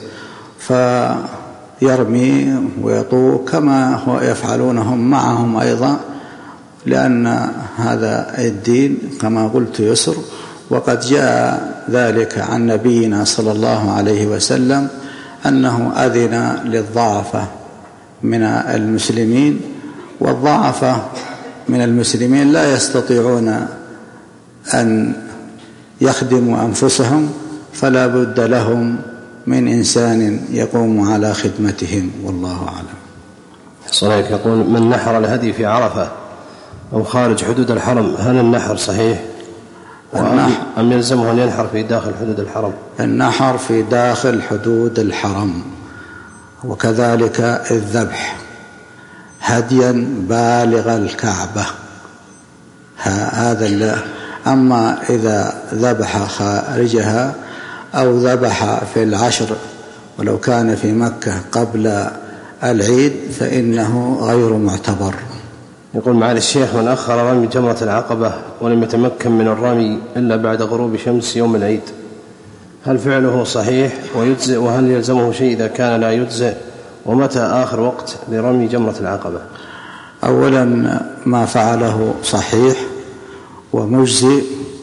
فيرمي ويطوف كما هو يفعلونهم معهم أيضا، لأن هذا الدين كما قلت يسر. وقد جاء ذلك عن نبينا صلى الله عليه وسلم أنه أذن للضعفة من المسلمين، والضعفة من المسلمين لا يستطيعون أن يخدموا أنفسهم، فلا بد لهم من إنسان يقوم على خدمتهم، والله أعلم. صحيح. يقول: من نحر الهدي في عرفة أو خارج حدود الحرم هل النحر صحيح أم يلزمه أن ينحر في داخل حدود الحرم؟ النحر في داخل حدود الحرم، وكذلك الذبح هديا بالغ الكعبة، هذا. أما إذا ذبح خارجها أو ذبح في العشر ولو كان في مكة قبل العيد فإنه غير معتبر. يقول معالي الشيخ: من أخر رمي جمرة العقبة ولم يتمكن من الرمي إلا بعد غروب شمس يوم العيد، هل فعله صحيح ويجزئ؟ وهل يلزمه شيء إذا كان لا يجزئ؟ ومتى آخر وقت لرمي جمرة العقبة؟ أولا ما فعله صحيح ومجزئ،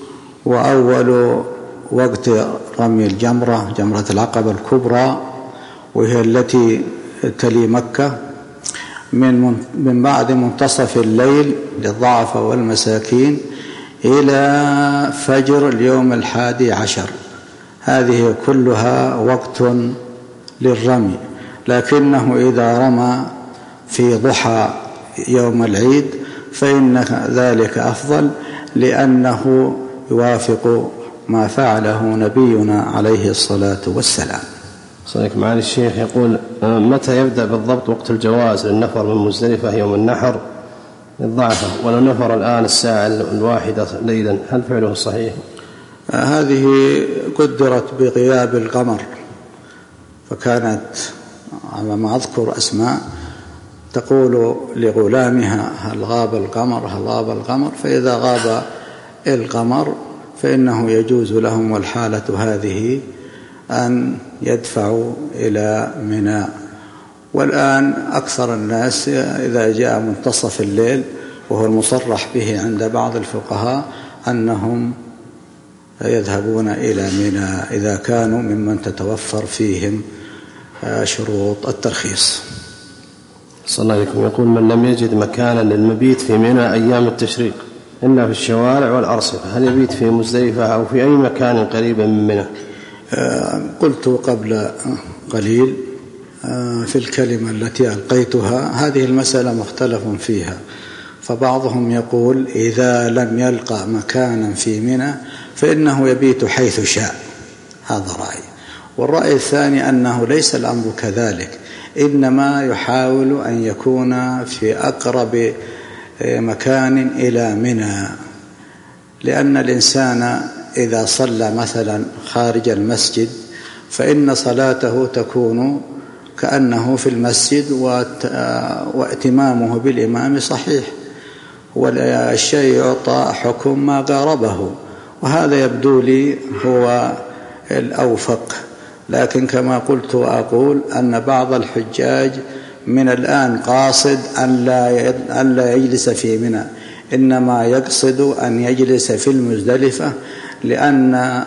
وأول وقت رمي الجمرة جمرة العقبة الكبرى وهي التي تلي مكة من من بعد منتصف الليل للضعف والمساكين إلى فجر اليوم الحادي عشر، هذه كلها وقت للرمي. لكنه إذا رمى في ضحى يوم العيد فإن ذلك أفضل، لأنه يوافق ما فعله نبينا عليه الصلاة والسلام. صديق معالي الشيخ يقول: متى يبدأ بالضبط وقت الجواز للنفر من مزدلفة يوم النحر للضعفة؟ ولو نفر الآن الساعة الواحدة ليلا هل فعله صحيح؟ هذه قدرت بغياب القمر، فكانت على ما أذكر أسماء تقول لغلامها: هل غاب القمر هل غاب القمر؟ فإذا غاب القمر فإنه يجوز لهم والحالة هذه أن يدفعوا إلى منى. والآن أكثر الناس إذا جاء منتصف الليل، وهو المصرح به عند بعض الفقهاء، أنهم يذهبون إلى منى إذا كانوا ممن تتوفر فيهم شروط الترخيص. صلى الله عليه وسلم يقول: من لم يجد مكانا للمبيت في منى أيام التشريق إلا في الشوارع والأرصفة، هل يبيت في مزدلفة أو في أي مكان قريب من منى؟ قلت قبل قليل في الكلمة التي ألقيتها هذه المسألة مختلف فيها، فبعضهم يقول إذا لم يلقى مكانا في منى فإنه يبيت حيث شاء، هذا رأي. والرأي الثاني أنه ليس الأمر كذلك، إنما يحاول أن يكون في أقرب مكان إلى منى، لأن الإنسان إذا صلى مثلا خارج المسجد فإن صلاته تكون كأنه في المسجد واتمامه بالإمام صحيح، والشيء يعطى حكم ما قاربه، وهذا يبدو لي هو الأوفق. لكن كما قلت وأقول أن بعض الحجاج من الآن قاصد أن لا يجلس في منى، إنما يقصد أن يجلس في المزدلفة، لأن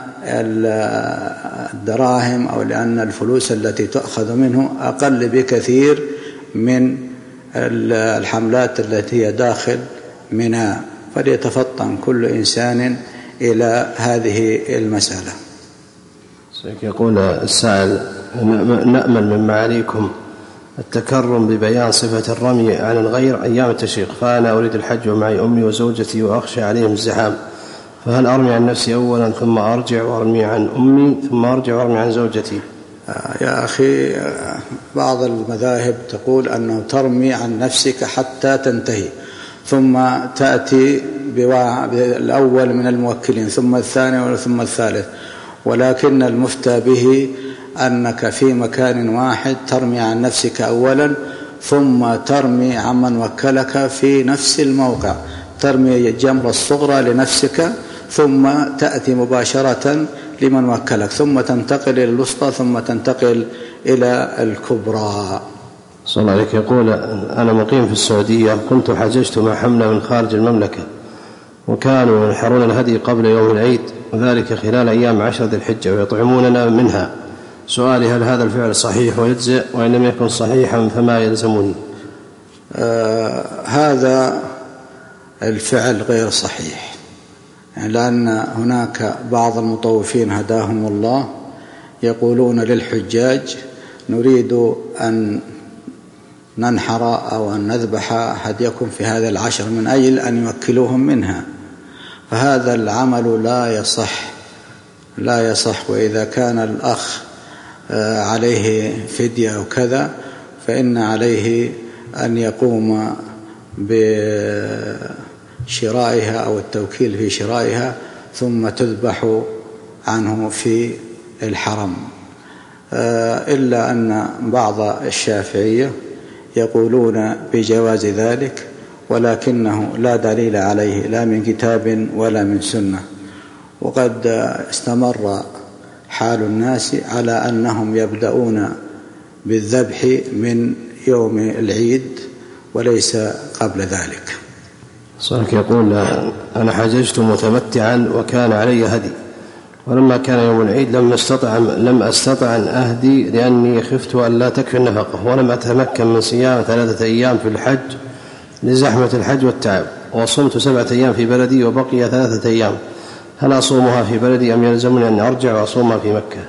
الدراهم أو لأن الفلوس التي تأخذ منه أقل بكثير من الحملات التي هي داخل منى، فليتفطن كل إنسان إلى هذه المسألة. يقول السائل: نأمل من معاليكم التكرم ببيان صفة الرمي عن الغير أيام التشريق، فأنا أريد الحج ومعي أمي وزوجتي وأخشى عليهم الزحام، فهل أرمي عن نفسي أولا ثم أرجع وأرمي عن أمي ثم أرجع وأرمي عن زوجتي؟ يا أخي، بعض المذاهب تقول أنه ترمي عن نفسك حتى تنتهي ثم تأتي بالأول من الموكلين ثم الثاني ثم الثالث، ولكن المفتى به أنك في مكان واحد ترمي عن نفسك أولا ثم ترمي عمن وكلك في نفس الموقع، ترمي الجمرة الصغرى لنفسك ثم تأتي مباشرة لمن وكلك ثم تنتقل إلى الوسطى ثم تنتقل إلى الكبرى. صلى الله عليك. يقول: أنا مقيم في السعودية، كنت حججت مع حملة من خارج المملكة وكانوا ينحرون الهدي قبل يوم العيد، وذلك خلال أيام عشر ذي الحجة، ويطعموننا منها. سؤالي: هل هذا الفعل صحيح ويجزئ؟ وإن لم يكن صحيحا فما يلزمني؟ آه هذا الفعل غير صحيح، يعني لأن هناك بعض المطوفين هداهم الله يقولون للحجاج: نريد أن ننحر أو أن نذبح هديكم في هذا العشر من أجل أن يوكلوهم منها، فهذا العمل لا يصح لا يصح. وإذا كان الأخ عليه فدية أو كذا فإن عليه أن يقوم بشرائها أو التوكيل في شرائها ثم تذبح عنه في الحرم. إلا أن بعض الشافعية يقولون بجواز ذلك، ولكنه لا دليل عليه لا من كتاب ولا من سنة. وقد استمر حال الناس على أنهم يبدأون بالذبح من يوم العيد وليس قبل ذلك. صالح يقول: أنا حججت متمتعا وكان علي هدي، ولما كان يوم العيد لم أستطع لم أستطع أن أهدي لأني خفت أن لا تكفي النفقة، ولم أتمكن من صيام ثلاثة أيام في الحج لزحمة الحج والتعب، وصمت سبعة أيام في بلدي وبقي ثلاثة أيام، هل أصومها في بلدي أم يلزمني أن أرجع وأصومها في مكة؟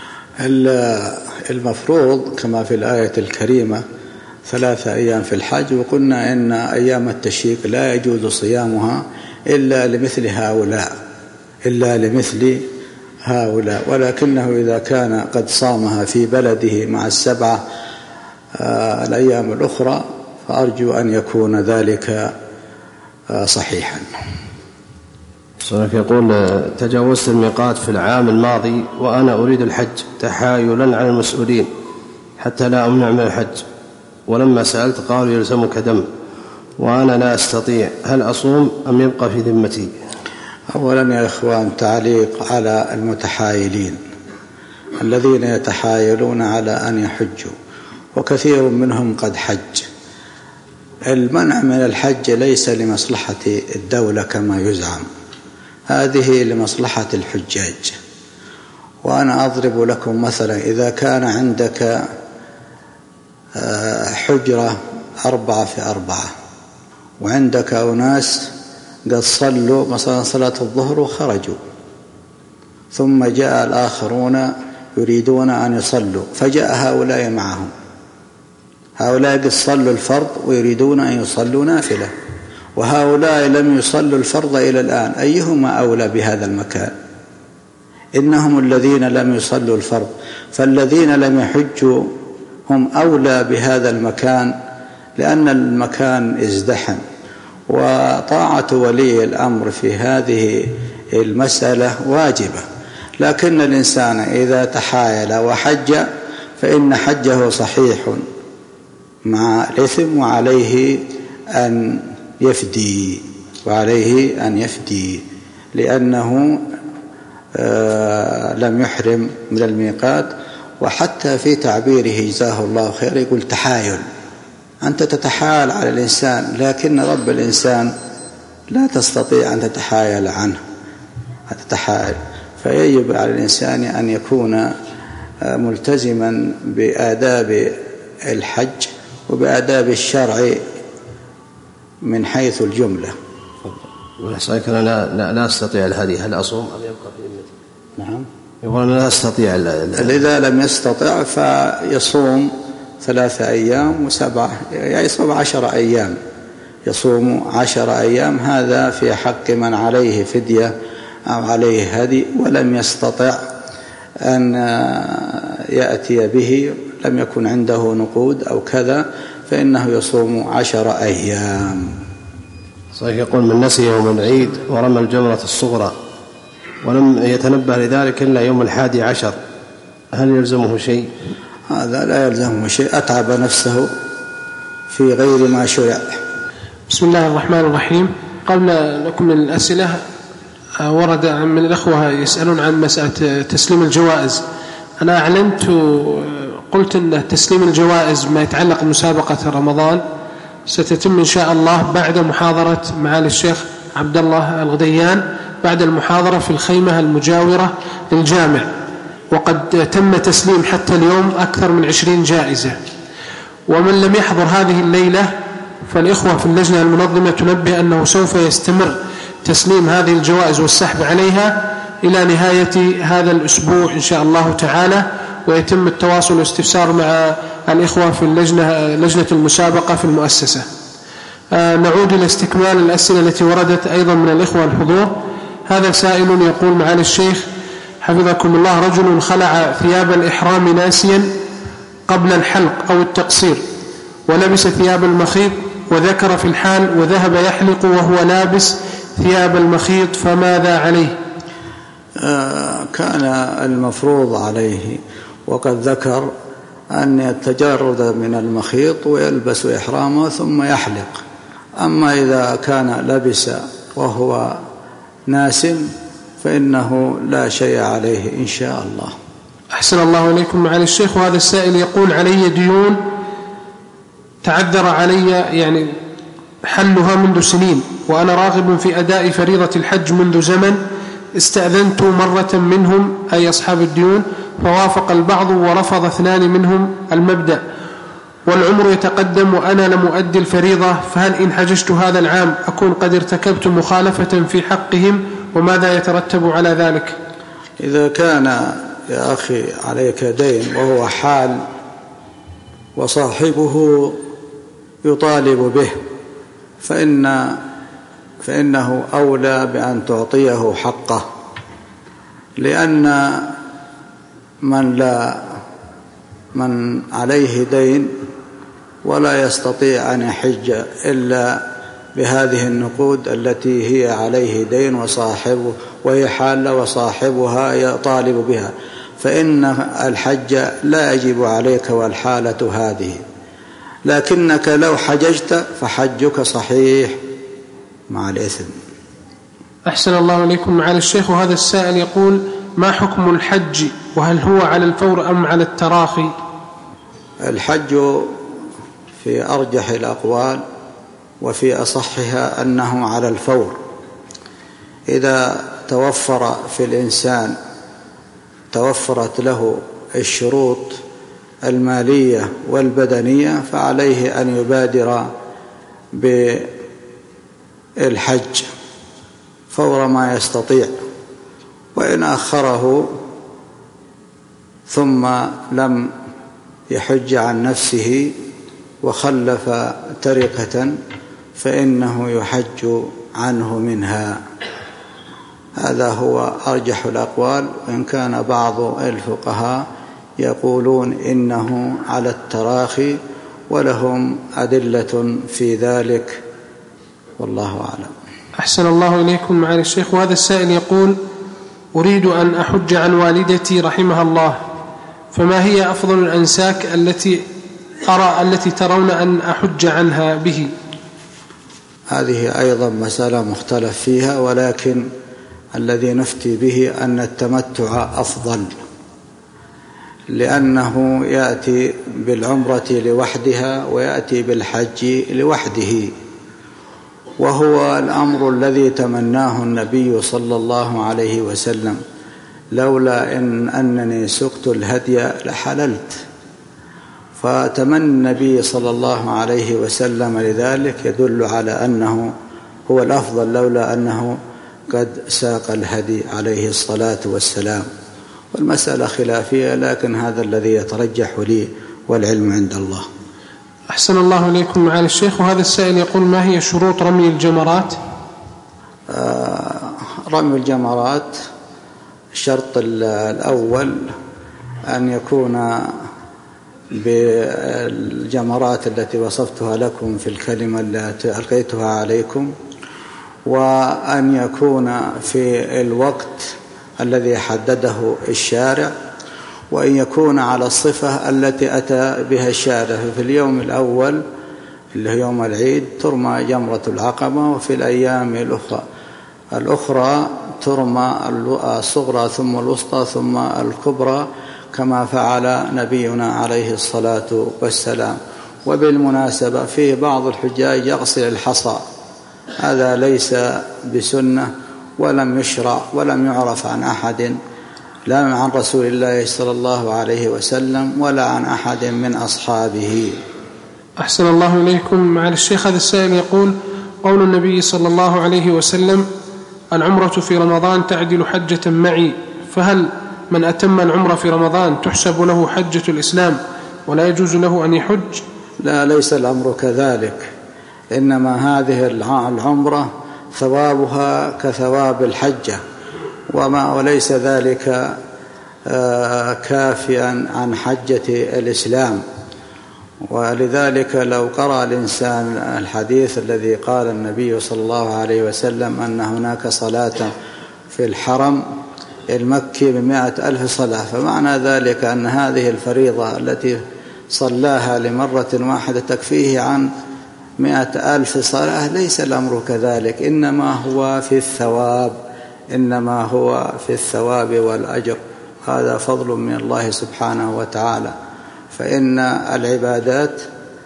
المفروض كما في الآية الكريمة ثلاثة أيام في الحج، وقلنا إن أيام التشريق لا يجوز صيامها إلا لمثل هؤلاء إلا لمثل هؤلاء ولكنه إذا كان قد صامها في بلده مع السبعة الأيام الأخرى فأرجو أن يكون ذلك صحيحا. صالح يقول: تجاوزت الميقات في العام الماضي وأنا أريد الحج تحايلا على المسؤولين حتى لا أمنع من الحج، ولما سألت قالوا يلزمك دم وأنا لا أستطيع، هل أصوم أم يبقى في ذمتي؟ أولا يا إخوان، تعليق على المتحايلين الذين يتحايلون على أن يحجوا، وكثير منهم قد حج. المنع من الحج ليس لمصلحة الدولة كما يزعم، هذه لمصلحة الحجاج. وأنا أضرب لكم مثلا: إذا كان عندك حجرة أربعة في أربعة وعندك أناس قد صلوا مثلا صلاة الظهر وخرجوا، ثم جاء الآخرون يريدون أن يصلوا، فجاء هؤلاء معهم، هؤلاء قد صلوا الفرض ويريدون أن يصلوا نافلة، وهؤلاء لم يصلوا الفرض إلى الآن، أيهما أولى بهذا المكان؟ إنهم الذين لم يصلوا الفرض، فالذين لم يحجوا هم أولى بهذا المكان لأن المكان ازدحم. وطاعة ولي الأمر في هذه المسألة واجبة، لكن الإنسان إذا تحايل وحج فإن حجه صحيح مع الإثم، وعليه أن يفدي وعليه أن يفدي لأنه لم يحرم من الميقات. وحتى في تعبيره جزاه الله خير يقول تحايل، أنت تتحايل على الإنسان، لكن رب الإنسان لا تستطيع أن تتحايل عنه تتحايل. فيجب على الإنسان أن يكون ملتزما بآداب الحج وبآداب الشرع من حيث الجملة. ولكن أنا لا, لا أستطيع الهدي، هل أصوم أم يبقى في ذمتي؟ نعم، يقول أنا لا أستطيع. إذا لم يستطع فيصوم ثلاثة أيام وسبعة، يصوم عشر أيام يصوم عشر أيام هذا في حق من عليه فدية أو عليه هدي ولم يستطع أن يأتي به، لم يكن عنده نقود أو كذا، فإنه يصوم عشر أيام. صحيح. يقول: من نسي يوم العيد ورمى الجمرة الصغرى ولم يتنبه لذلك إلا يوم الحادي عشر، هل يلزمه شيء؟ هذا لا يلزمه شيء، أتعب نفسه في غير ما شرع. بسم الله الرحمن الرحيم. قبل نكمل الأسئلة، ورد من الأخوة يسألون عن مسألة تسليم الجوائز. أنا أعلنت قلت أن تسليم الجوائز ما يتعلق بمسابقة رمضان ستتم إن شاء الله بعد محاضرة معالي الشيخ عبد الله الغديان، بعد المحاضرة في الخيمة المجاورة للجامع، وقد تم تسليم حتى اليوم أكثر من عشرين جائزة. ومن لم يحضر هذه الليلة فالإخوة في اللجنة المنظمة تنبه أنه سوف يستمر تسليم هذه الجوائز والسحب عليها إلى نهاية هذا الأسبوع إن شاء الله تعالى، ويتم التواصل والاستفسار مع الإخوة في اللجنة لجنة المسابقة في المؤسسة. آه نعود إلى استكمال الأسئلة التي وردت أيضا من الإخوة الحضور. هذا سائل يقول: معالي الشيخ حفظكم الله، رجل خلع ثياب الإحرام ناسيا قبل الحلق أو التقصير ولبس ثياب المخيط وذكر في الحال وذهب يحلق وهو لابس ثياب المخيط، فماذا عليه؟ كان المفروض عليه، وقد ذكر أن يتجرد من المخيط ويلبس إحرامه ثم يحلق. أما إذا كان لبس وهو ناسٍ فإنه لا شيء عليه إن شاء الله. أحسن الله إليكم معالي الشيخ. وهذا السائل يقول: علي ديون تعذر علي يعني حلها منذ سنين، وأنا راغب في أداء فريضة الحج منذ زمن، استأذنت مرة منهم أي أصحاب الديون فوافق البعض ورفض اثنان منهم المبدأ، والعمر يتقدم وأنا لم أؤدي الفريضة، فهل إن حججت هذا العام أكون قد ارتكبت مخالفة في حقهم، وماذا يترتب على ذلك؟ إذا كان يا أخي عليك دين وهو حال وصاحبه يطالب به فإن فإنه أولى بأن تعطيه حقه، لأن من لا من عليه دين ولا يستطيع أن يحج إلا بهذه النقود التي هي عليه دين وصاحبه وهي حالة وصاحبها يطالب بها، فإن الحج لا يجب عليك والحالة هذه، لكنك لو حججت فحجك صحيح مع الإثم. أحسن الله إليكم معالي الشيخ. وهذا السائل يقول: ما حكم الحج، وهل هو على الفور أم على التراخي؟ الحج في أرجح الأقوال وفي أصحها أنه على الفور، إذا توفر في الإنسان توفرت له الشروط المالية والبدنية فعليه أن يبادر بالحج فور ما يستطيع، وإن أخره ثم لم يحج عن نفسه وخلف تركة فإنه يحج عنه منها. هذا هو أرجح الأقوال، وإن كان بعض الفقهاء يقولون إنه على التراخي ولهم أدلة في ذلك، والله أعلم. أحسن الله إليكم معالي الشيخ. وهذا السائل يقول: أريد أن أحج عن والدتي رحمها الله، فما هي أفضل الأنساك التي أرى التي ترون أن أحج عنها به؟ هذه أيضا مسألة مختلف فيها، ولكن الذي نفتي به أن التمتع أفضل، لأنه يأتي بالعمرة لوحدها ويأتي بالحج لوحده، وهو الأمر الذي تمناه النبي صلى الله عليه وسلم: لولا إن أنني سقت الهدي لحللت. فتمنى النبي صلى الله عليه وسلم لذلك يدل على أنه هو الأفضل، لولا أنه قد ساق الهدي عليه الصلاة والسلام. والمسألة خلافية، لكن هذا الذي يترجح لي والعلم عند الله. أحسن الله إليكم معالي الشيخ. وهذا السائل يقول: ما هي شروط رمي الجمرات؟ آه رمي الجمرات الشرط الأول أن يكون بالجمرات التي وصفتها لكم في الكلمة التي ألقيتها عليكم، وأن يكون في الوقت الذي حدده الشارع، وأن يكون على الصفة التي أتى بها الشارع. في اليوم الأول اللي هو يوم العيد ترمى جمرة العقبة، وفي الأيام الأخرى الأخرى ترمى الصغرى ثم الوسطى ثم الكبرى، كما فعل نبينا عليه الصلاة والسلام. وبالمناسبة فيه بعض الحجاج يغسل الحصى، هذا ليس بسنة ولم يشرع ولم يعرف عن أحد، لا عن رسول الله صلى الله عليه وسلم ولا عن أحد من أصحابه. أحسن الله إليكم معالي الشيخ. هذا السائل يقول: قول النبي صلى الله عليه وسلم: العمرة في رمضان تعدل حجة معي، فهل من أتم العمرة في رمضان تحسب له حجة الإسلام ولا يجوز له أن يحج؟ لا، ليس الأمر كذلك، إنما هذه العمرة ثوابها كثواب الحجة، وما وليس ذلك كافيا عن حجة الإسلام. ولذلك لو قرأ الإنسان الحديث الذي قال النبي صلى الله عليه وسلم أن هناك صلاة في الحرم المكي بمائة ألف صلاة، فمعنى ذلك أن هذه الفريضة التي صلاها لمرة واحدة تكفيه عن مائة ألف صلاة. ليس الأمر كذلك، إنما هو في الثواب، إنما هو في الثواب والأجر. هذا فضل من الله سبحانه وتعالى. فإن العبادات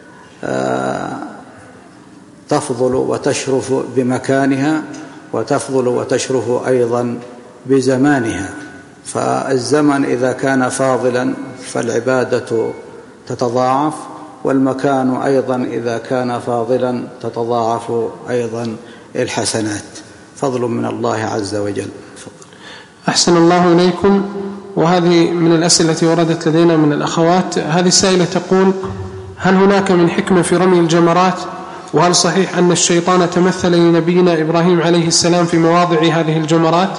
تفضل وتشرف بمكانها، وتفضل وتشرف أيضا بزمانها. فالزمن إذا كان فاضلا فالعبادة تتضاعف، والمكان أيضا إذا كان فاضلا تتضاعف أيضا الحسنات. فضل من الله عز وجل. أحسن الله إليكم. وهذه من الأسئلة التي وردت لدينا من الأخوات. هذه السائلة تقول: هل هناك من حكمة في رمي الجمرات؟ وهل صحيح أن الشيطان تمثل لنبينا إبراهيم عليه السلام في مواضع هذه الجمرات؟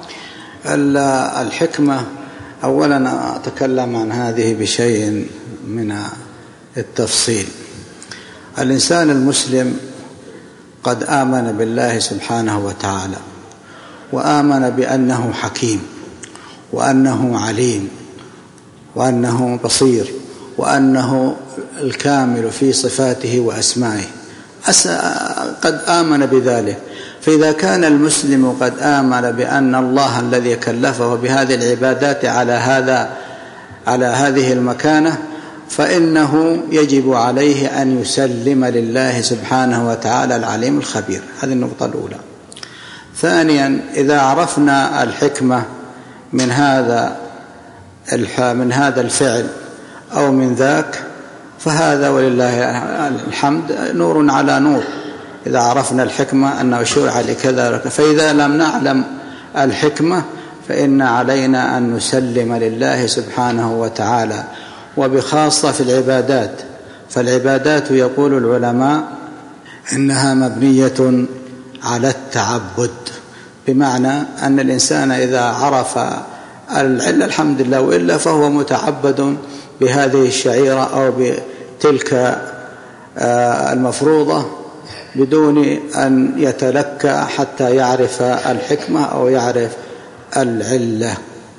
الحكمة، أولا أتكلم عن هذه بشيء من التفصيل. الإنسان المسلم قد آمن بالله سبحانه وتعالى، وآمن بأنه حكيم، وأنه عليم، وأنه بصير، وأنه الكامل في صفاته وأسمائه، قد آمن بذلك. فإذا كان المسلم قد آمن بأن الله الذي كلفه بهذه العبادات على هذا على هذه المكانة، فإنه يجب عليه أن يسلم لله سبحانه وتعالى العليم الخبير. هذه النقطة الأولى. ثانيا، إذا عرفنا الحكمة من هذا من هذا الفعل أو من ذاك، فهذا ولله الحمد نور على نور. إذا عرفنا الحكمة أنه شرع لكذا، فإذا لم نعلم الحكمة فإن علينا أن نسلم لله سبحانه وتعالى، وبخاصة في العبادات. فالعبادات يقول العلماء إنها مبنية على التعبد، بمعنى أن الإنسان إذا عرف العلة الحمد لله، وإلا فهو متعبد بهذه الشعيرة أو بتلك المفروضة بدون أن يتلكأ حتى يعرف الحكمة أو يعرف العلة.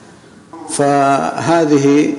فهذه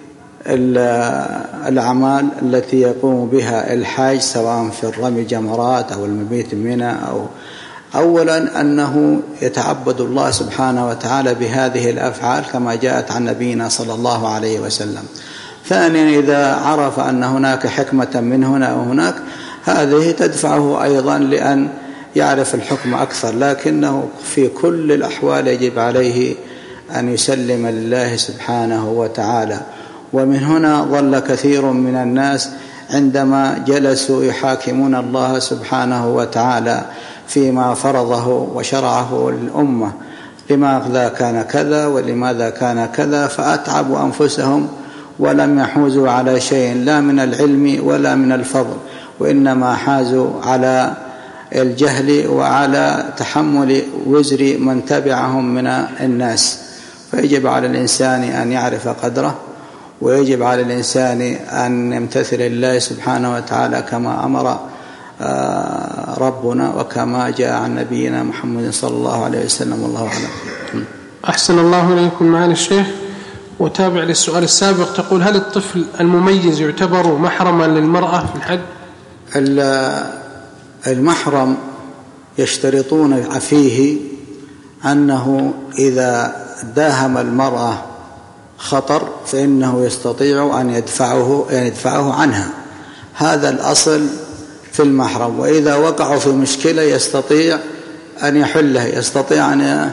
الأعمال التي يقوم بها الحاج سواء في الرمي جمرات أو المبيت منى، أو أولا أنه يتعبد الله سبحانه وتعالى بهذه الأفعال كما جاءت عن نبينا صلى الله عليه وسلم. ثانيا، إذا عرف أن هناك حكمة من هنا أو هناك، هذه تدفعه أيضا لأن يعرف الحكم أكثر، لكنه في كل الأحوال يجب عليه أن يسلم لله سبحانه وتعالى. ومن هنا ضل كثير من الناس عندما جلسوا يحاكمون الله سبحانه وتعالى فيما فرضه وشرعه للأمة، لماذا كان كذا ولماذا كان كذا، فأتعبوا أنفسهم ولم يحوزوا على شيء لا من العلم ولا من الفضل، وإنما حازوا على الجهل وعلى تحمل وزر من تبعهم من الناس. فيجب على الإنسان أن يعرف قدره، ويجب على الإنسان أن يمتثل لله سبحانه وتعالى كما أمر ربنا وكما جاء عن نبينا محمد صلى الله عليه وسلم. والله أعلم. أحسن الله إليكم معالي الشيخ. وتابع للسؤال السابق، تقول: هل الطفل المميز يعتبر محرما للمرأة في الحج؟ المحرم يشترطون فيه أنه إذا داهم المرأة خطر فإنه يستطيع أن يدفعه, أن يدفعه عنها. هذا الأصل في المحرم. وإذا وقعوا في مشكلة يستطيع أن يحلها، يستطيع أن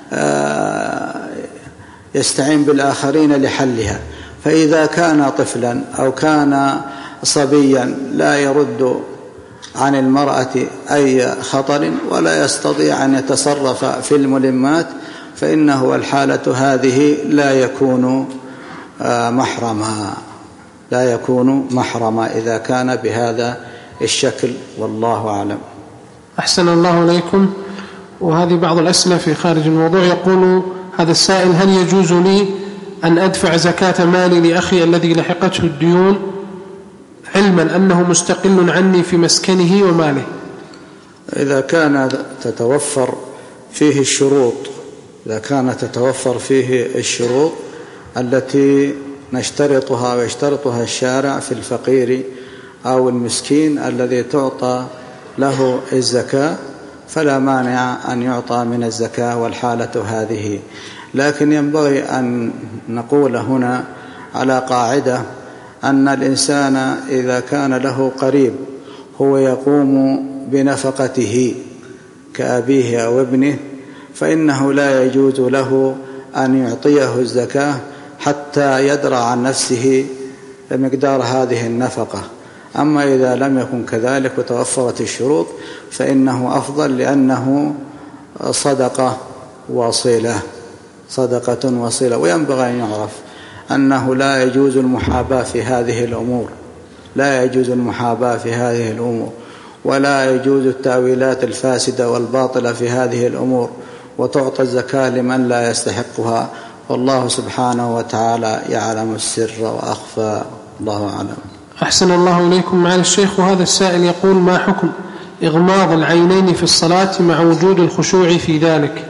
يستعين بالآخرين لحلها. فإذا كان طفلا أو كان صبيا لا يرد عن المرأة أي خطر ولا يستطيع أن يتصرف في الملمات، فإنه الحالة هذه لا يكون محرما لا يكون محرما إذا كان بهذا الشكل. والله أعلم. أحسن الله إليكم. وهذه بعض الأسئلة في خارج الموضوع. يقول هذا السائل: هل يجوز لي أن أدفع زكاة مالي لأخي الذي لحقته الديون علما أنه مستقل عني في مسكنه وماله؟ إذا كان تتوفر فيه الشروط إذا كانت تتوفر فيه الشروط التي نشترطها ويشترطها الشارع في الفقير أو المسكين الذي تعطى له الزكاة، فلا مانع أن يعطى من الزكاة والحالة هذه. لكن ينبغي أن نقول هنا على قاعدة أن الإنسان إذا كان له قريب هو يقوم بنفقته كأبيه أو ابنه، فإنه لا يجوز له أن يعطيه الزكاة حتى يدرى عن نفسه مقدار هذه النفقة. أما إذا لم يكن كذلك وتوفرت الشروط فإنه أفضل، لأنه صدقة وصلة صدقة وصلة. وينبغي أن يعرف أنه لا يجوز المحاباة في هذه الأمور، لا يجوز المحاباة في هذه الأمور، ولا يجوز التأويلات الفاسدة والباطلة في هذه الأمور، وتعطى الزكاة لمن لا يستحقها، والله سبحانه وتعالى يعلم السر وأخفى. الله أعلم. أحسن الله إليكم معالي الشيخ. وهذا السائل يقول: ما حكم إغماض العينين في الصلاة مع وجود الخشوع في ذلك؟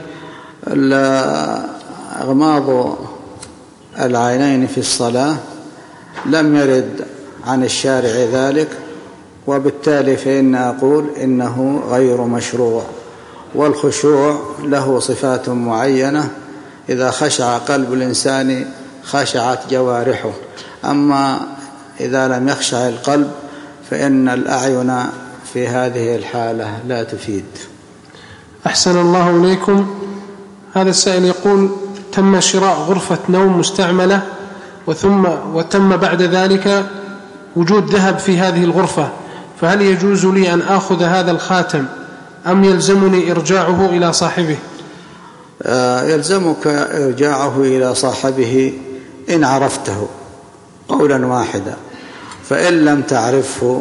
إغماض العينين في الصلاة لم يرد عن الشارع ذلك، وبالتالي فإن أقول إنه غير مشروع. والخشوع له صفات معينة، إذا خشع قلب الإنسان خشعت جوارحه، أما إذا لم يخشع القلب فإن الأعين في هذه الحالة لا تفيد. أحسن الله إليكم. هذا السائل يقول: تم شراء غرفة نوم مستعملة وثم وتم بعد ذلك وجود ذهب في هذه الغرفة، فهل يجوز لي أن آخذ هذا الخاتم أم يلزمني إرجاعه إلى صاحبه؟ يلزمك إرجاعه إلى صاحبه إن عرفته قولا واحدا، فإن لم تعرفه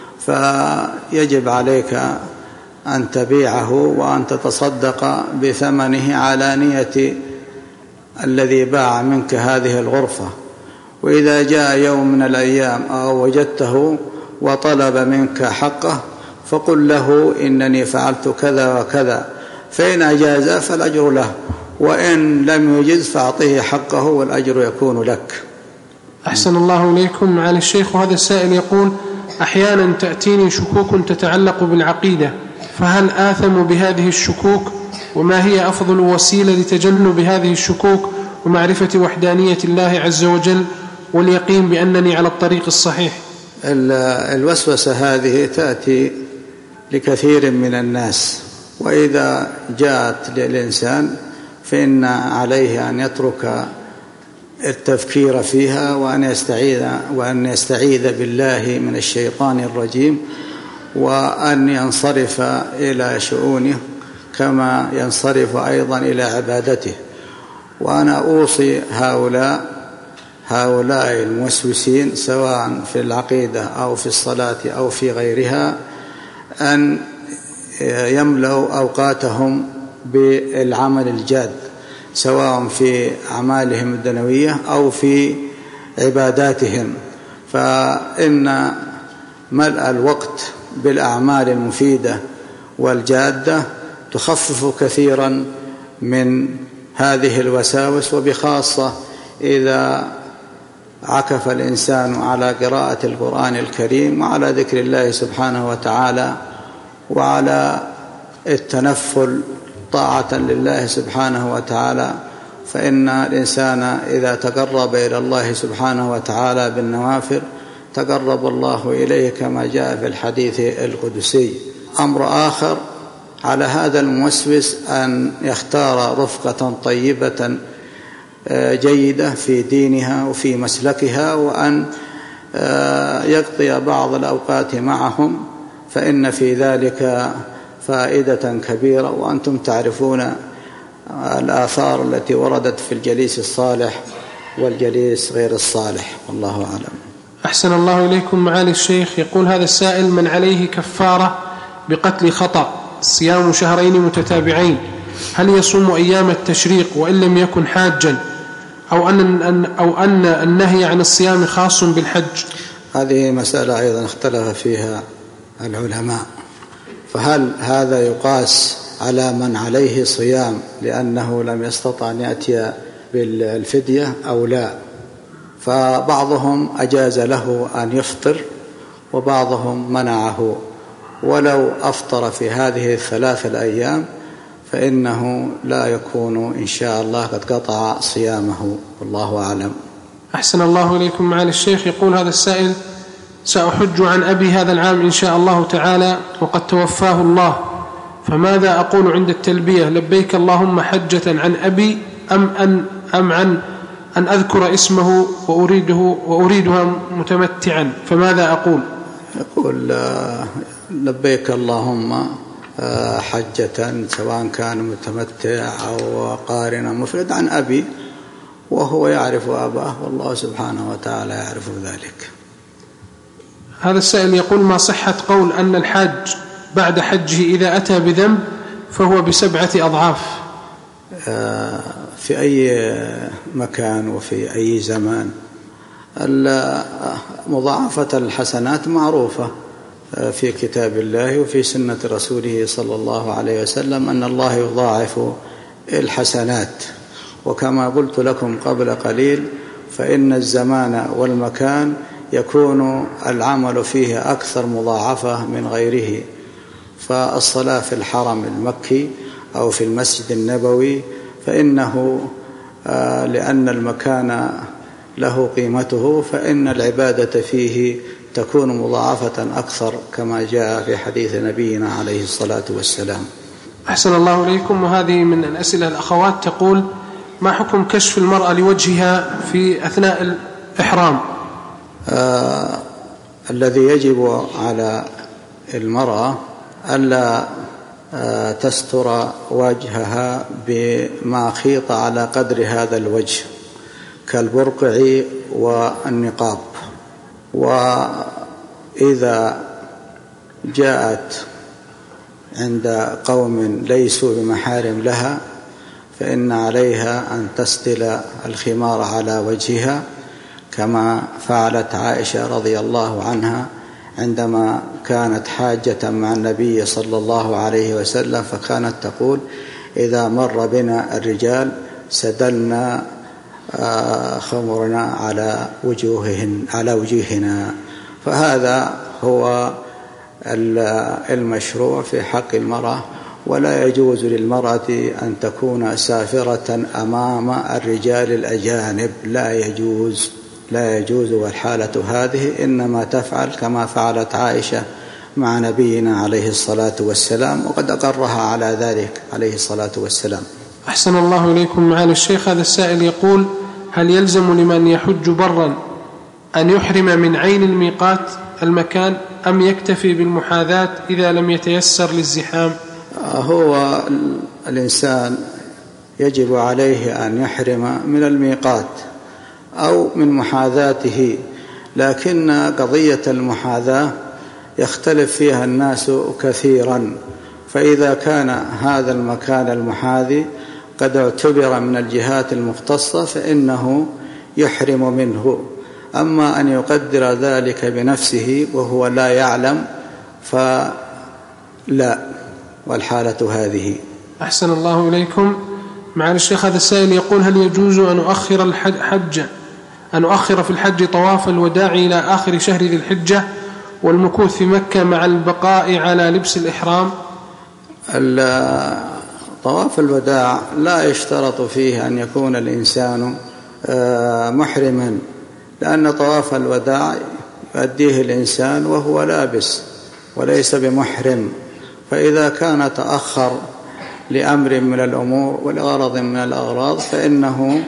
فيجب عليك أن تبيعه وأن تتصدق بثمنه على نية الذي باع منك هذه الغرفة. وإذا جاء يوم من الأيام أو وجدته وطلب منك حقه فقل له: إنني فعلت كذا وكذا، فإن أجاز فالأجر له، وإن لم يجز فأعطيه حقه والأجر يكون لك. أحسن الله إليكم معالي الشيخ. وهذا السائل يقول: أحيانا تأتيني شكوك تتعلق بالعقيدة، فهل آثم بهذه الشكوك؟ وما هي أفضل وسيلة لتجنب هذه الشكوك ومعرفة وحدانية الله عز وجل واليقين بأنني على الطريق الصحيح؟ الوسوسة هذه تأتي لكثير من الناس، وإذا جاءت للإنسان فإن عليه أن يترك التفكير فيها وأن يستعيذ, وأن يستعيذ بالله من الشيطان الرجيم، وأن ينصرف إلى شؤونه كما ينصرف أيضا إلى عبادته. وأنا أوصي هؤلاء هؤلاء الموسوسين سواء في العقيدة أو في الصلاة أو في غيرها أن يملأوا أوقاتهم بالعمل الجاد، سواء في أعمالهم الدنيوية أو في عباداتهم، فإن ملء الوقت بالأعمال المفيدة والجادة تخفف كثيرا من هذه الوساوس، وبخاصة إذا عكف الإنسان على قراءة القرآن الكريم وعلى ذكر الله سبحانه وتعالى وعلى التنفل طاعة لله سبحانه وتعالى، فإن الإنسان إذا تقرب إلى الله سبحانه وتعالى بالنوافل تقرب الله إليه كما جاء في الحديث القدسي. أمر آخر على هذا الموسوس أن يختار رفقة طيبة جيدة في دينها وفي مسلكها، وأن يقضي بعض الأوقات معهم، فإن في ذلك فائدة كبيرة، وأنتم تعرفون الآثار التي وردت في الجليس الصالح والجليس غير الصالح، والله أعلم. أحسن الله إليكم معالي الشيخ. يقول هذا السائل: من عليه كفارة بقتل خطأ صيام شهرين متتابعين، هل يصوم أيام التشريق وإن لم يكن حاجا، أو أن, أو أن النهي عن الصيام خاص بالحج؟ هذه مسألة أيضا اختلف فيها العلماء، فهل هذا يقاس على من عليه صيام لأنه لم يستطع أن يأتي بالفدية أو لا. فبعضهم أجاز له أن يفطر وبعضهم منعه، ولو أفطر في هذه الثلاث الأيام فإنه لا يكون إن شاء الله قد قطع صيامه، والله أعلم. أحسن الله إليكم معالي الشيخ. يقول هذا السائل: سأحج عن أبي هذا العام إن شاء الله تعالى وقد توفاه الله، فماذا أقول عند التلبية؟ لبيك اللهم حجة عن أبي أم أن أم عن أن أذكر اسمه وأريده وأريدها متمتعا، فماذا أقول؟ يقول لبيك اللهم حجة سواء كان متمتع أو قارنا مفرد عن أبي، وهو يعرف أباه والله سبحانه وتعالى يعرف ذلك. هذا السائل يقول: ما صحة قول أن الحاج بعد حجه إذا أتى بذنب فهو بسبعة أضعاف؟ في أي مكان وفي أي زمان مضاعفة الحسنات معروفة في كتاب الله وفي سنة رسوله صلى الله عليه وسلم أن الله يضاعف الحسنات. وكما قلت لكم قبل قليل فإن الزمان والمكان يكون العمل فيه أكثر مضاعفة من غيره. فالصلاة في الحرم المكي أو في المسجد النبوي فإنه لأن المكان له قيمته فإن العبادة فيه تكون مضاعفة أكثر كما جاء في حديث نبينا عليه الصلاة والسلام. أحسن الله إليكم. وهذه من الأسئلة الأخوات تقول: ما حكم كشف المرأة لوجهها في أثناء الإحرام؟ آه الذي يجب على المرأة ألا آه تستر وجهها بما خيط على قدر هذا الوجه كالبرقع والنقاب. وإذا جاءت عند قوم ليسوا بمحارم لها فإن عليها أن تسدل الخمار على وجهها كما فعلت عائشة رضي الله عنها عندما كانت حاجة مع النبي صلى الله عليه وسلم، فكانت تقول: إذا مر بنا الرجال سدلنا خمرنا على وجوههن على وجوهنا. فهذا هو المشروع في حق المرأة، ولا يجوز للمرأة أن تكون سافرة أمام الرجال الأجانب، لا يجوز لا يجوز والحالة هذه إنما تفعل كما فعلت عائشة مع نبينا عليه الصلاة والسلام، وقد أقرها على ذلك عليه الصلاة والسلام. أحسن الله إليكم معالي الشيخ. هذا السائل يقول: هل يلزم لمن يحج برا أن يحرم من عين الميقات المكان أم يكتفي بالمحاذاة إذا لم يتيسر للزحام؟ هو الإنسان يجب عليه أن يحرم من الميقات أو من محاذاته، لكن قضية المحاذاة يختلف فيها الناس كثيرا. فإذا كان هذا المكان المحاذي قد اعتبر من الجهات المختصة فإنه يحرم منه، أما أن يقدر ذلك بنفسه وهو لا يعلم فلا، والحالة هذه. أحسن الله إليكم معالي الشيخ. هذا السائل يقول: هل يجوز أن أؤخر الحج أن أؤخر في الحج طواف الوداع إلى آخر شهر ذي الحجة والمكوث في مكة مع البقاء على لبس الإحرام؟ طواف الوداع لا يشترط فيه أن يكون الإنسان محرما، لأن طواف الوداع يؤديه الإنسان وهو لابس وليس بمحرم. فإذا كان تأخر لأمر من الأمور ولغرض من الأغراض فإنه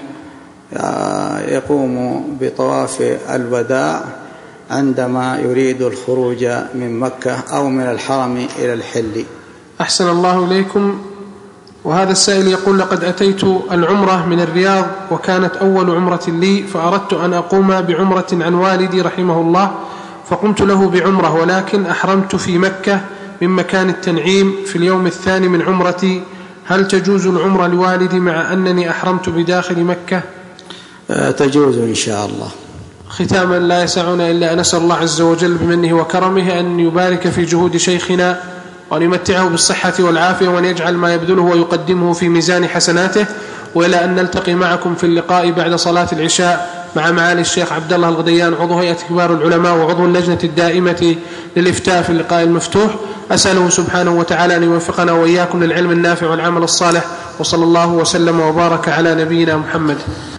يقوم بطواف الوداع عندما يريد الخروج من مكة أو من الحرم إلى الحل. أحسن الله إليكم. وهذا السائل يقول: لقد أتيت العمرة من الرياض وكانت أول عمرة لي، فأردت أن أقوم بعمرة عن والدي رحمه الله، فقمت له بعمرة، ولكن أحرمت في مكة من مكان التنعيم في اليوم الثاني من عمرتي، هل تجوز العمرة لوالدي مع أنني أحرمت بداخل مكة؟ تجوز إن شاء الله. ختاما لا يسعنا إلا أن نسأل الله عز وجل بمنه وكرمه أن يبارك في جهود شيخنا وأن يمتعه بالصحة والعافية، وأن يجعل ما يبذله ويقدمه في ميزان حسناته. وإلى أن نلتقي معكم في اللقاء بعد صلاة العشاء مع معالي الشيخ عبد الله الغديان عضو هيئة كبار العلماء وعضو اللجنة الدائمة للإفتاء في اللقاء المفتوح. أسأله سبحانه وتعالى أن يوفقنا وإياكم للعلم النافع والعمل الصالح، وصلى الله وسلم وبارك على نبينا محمد.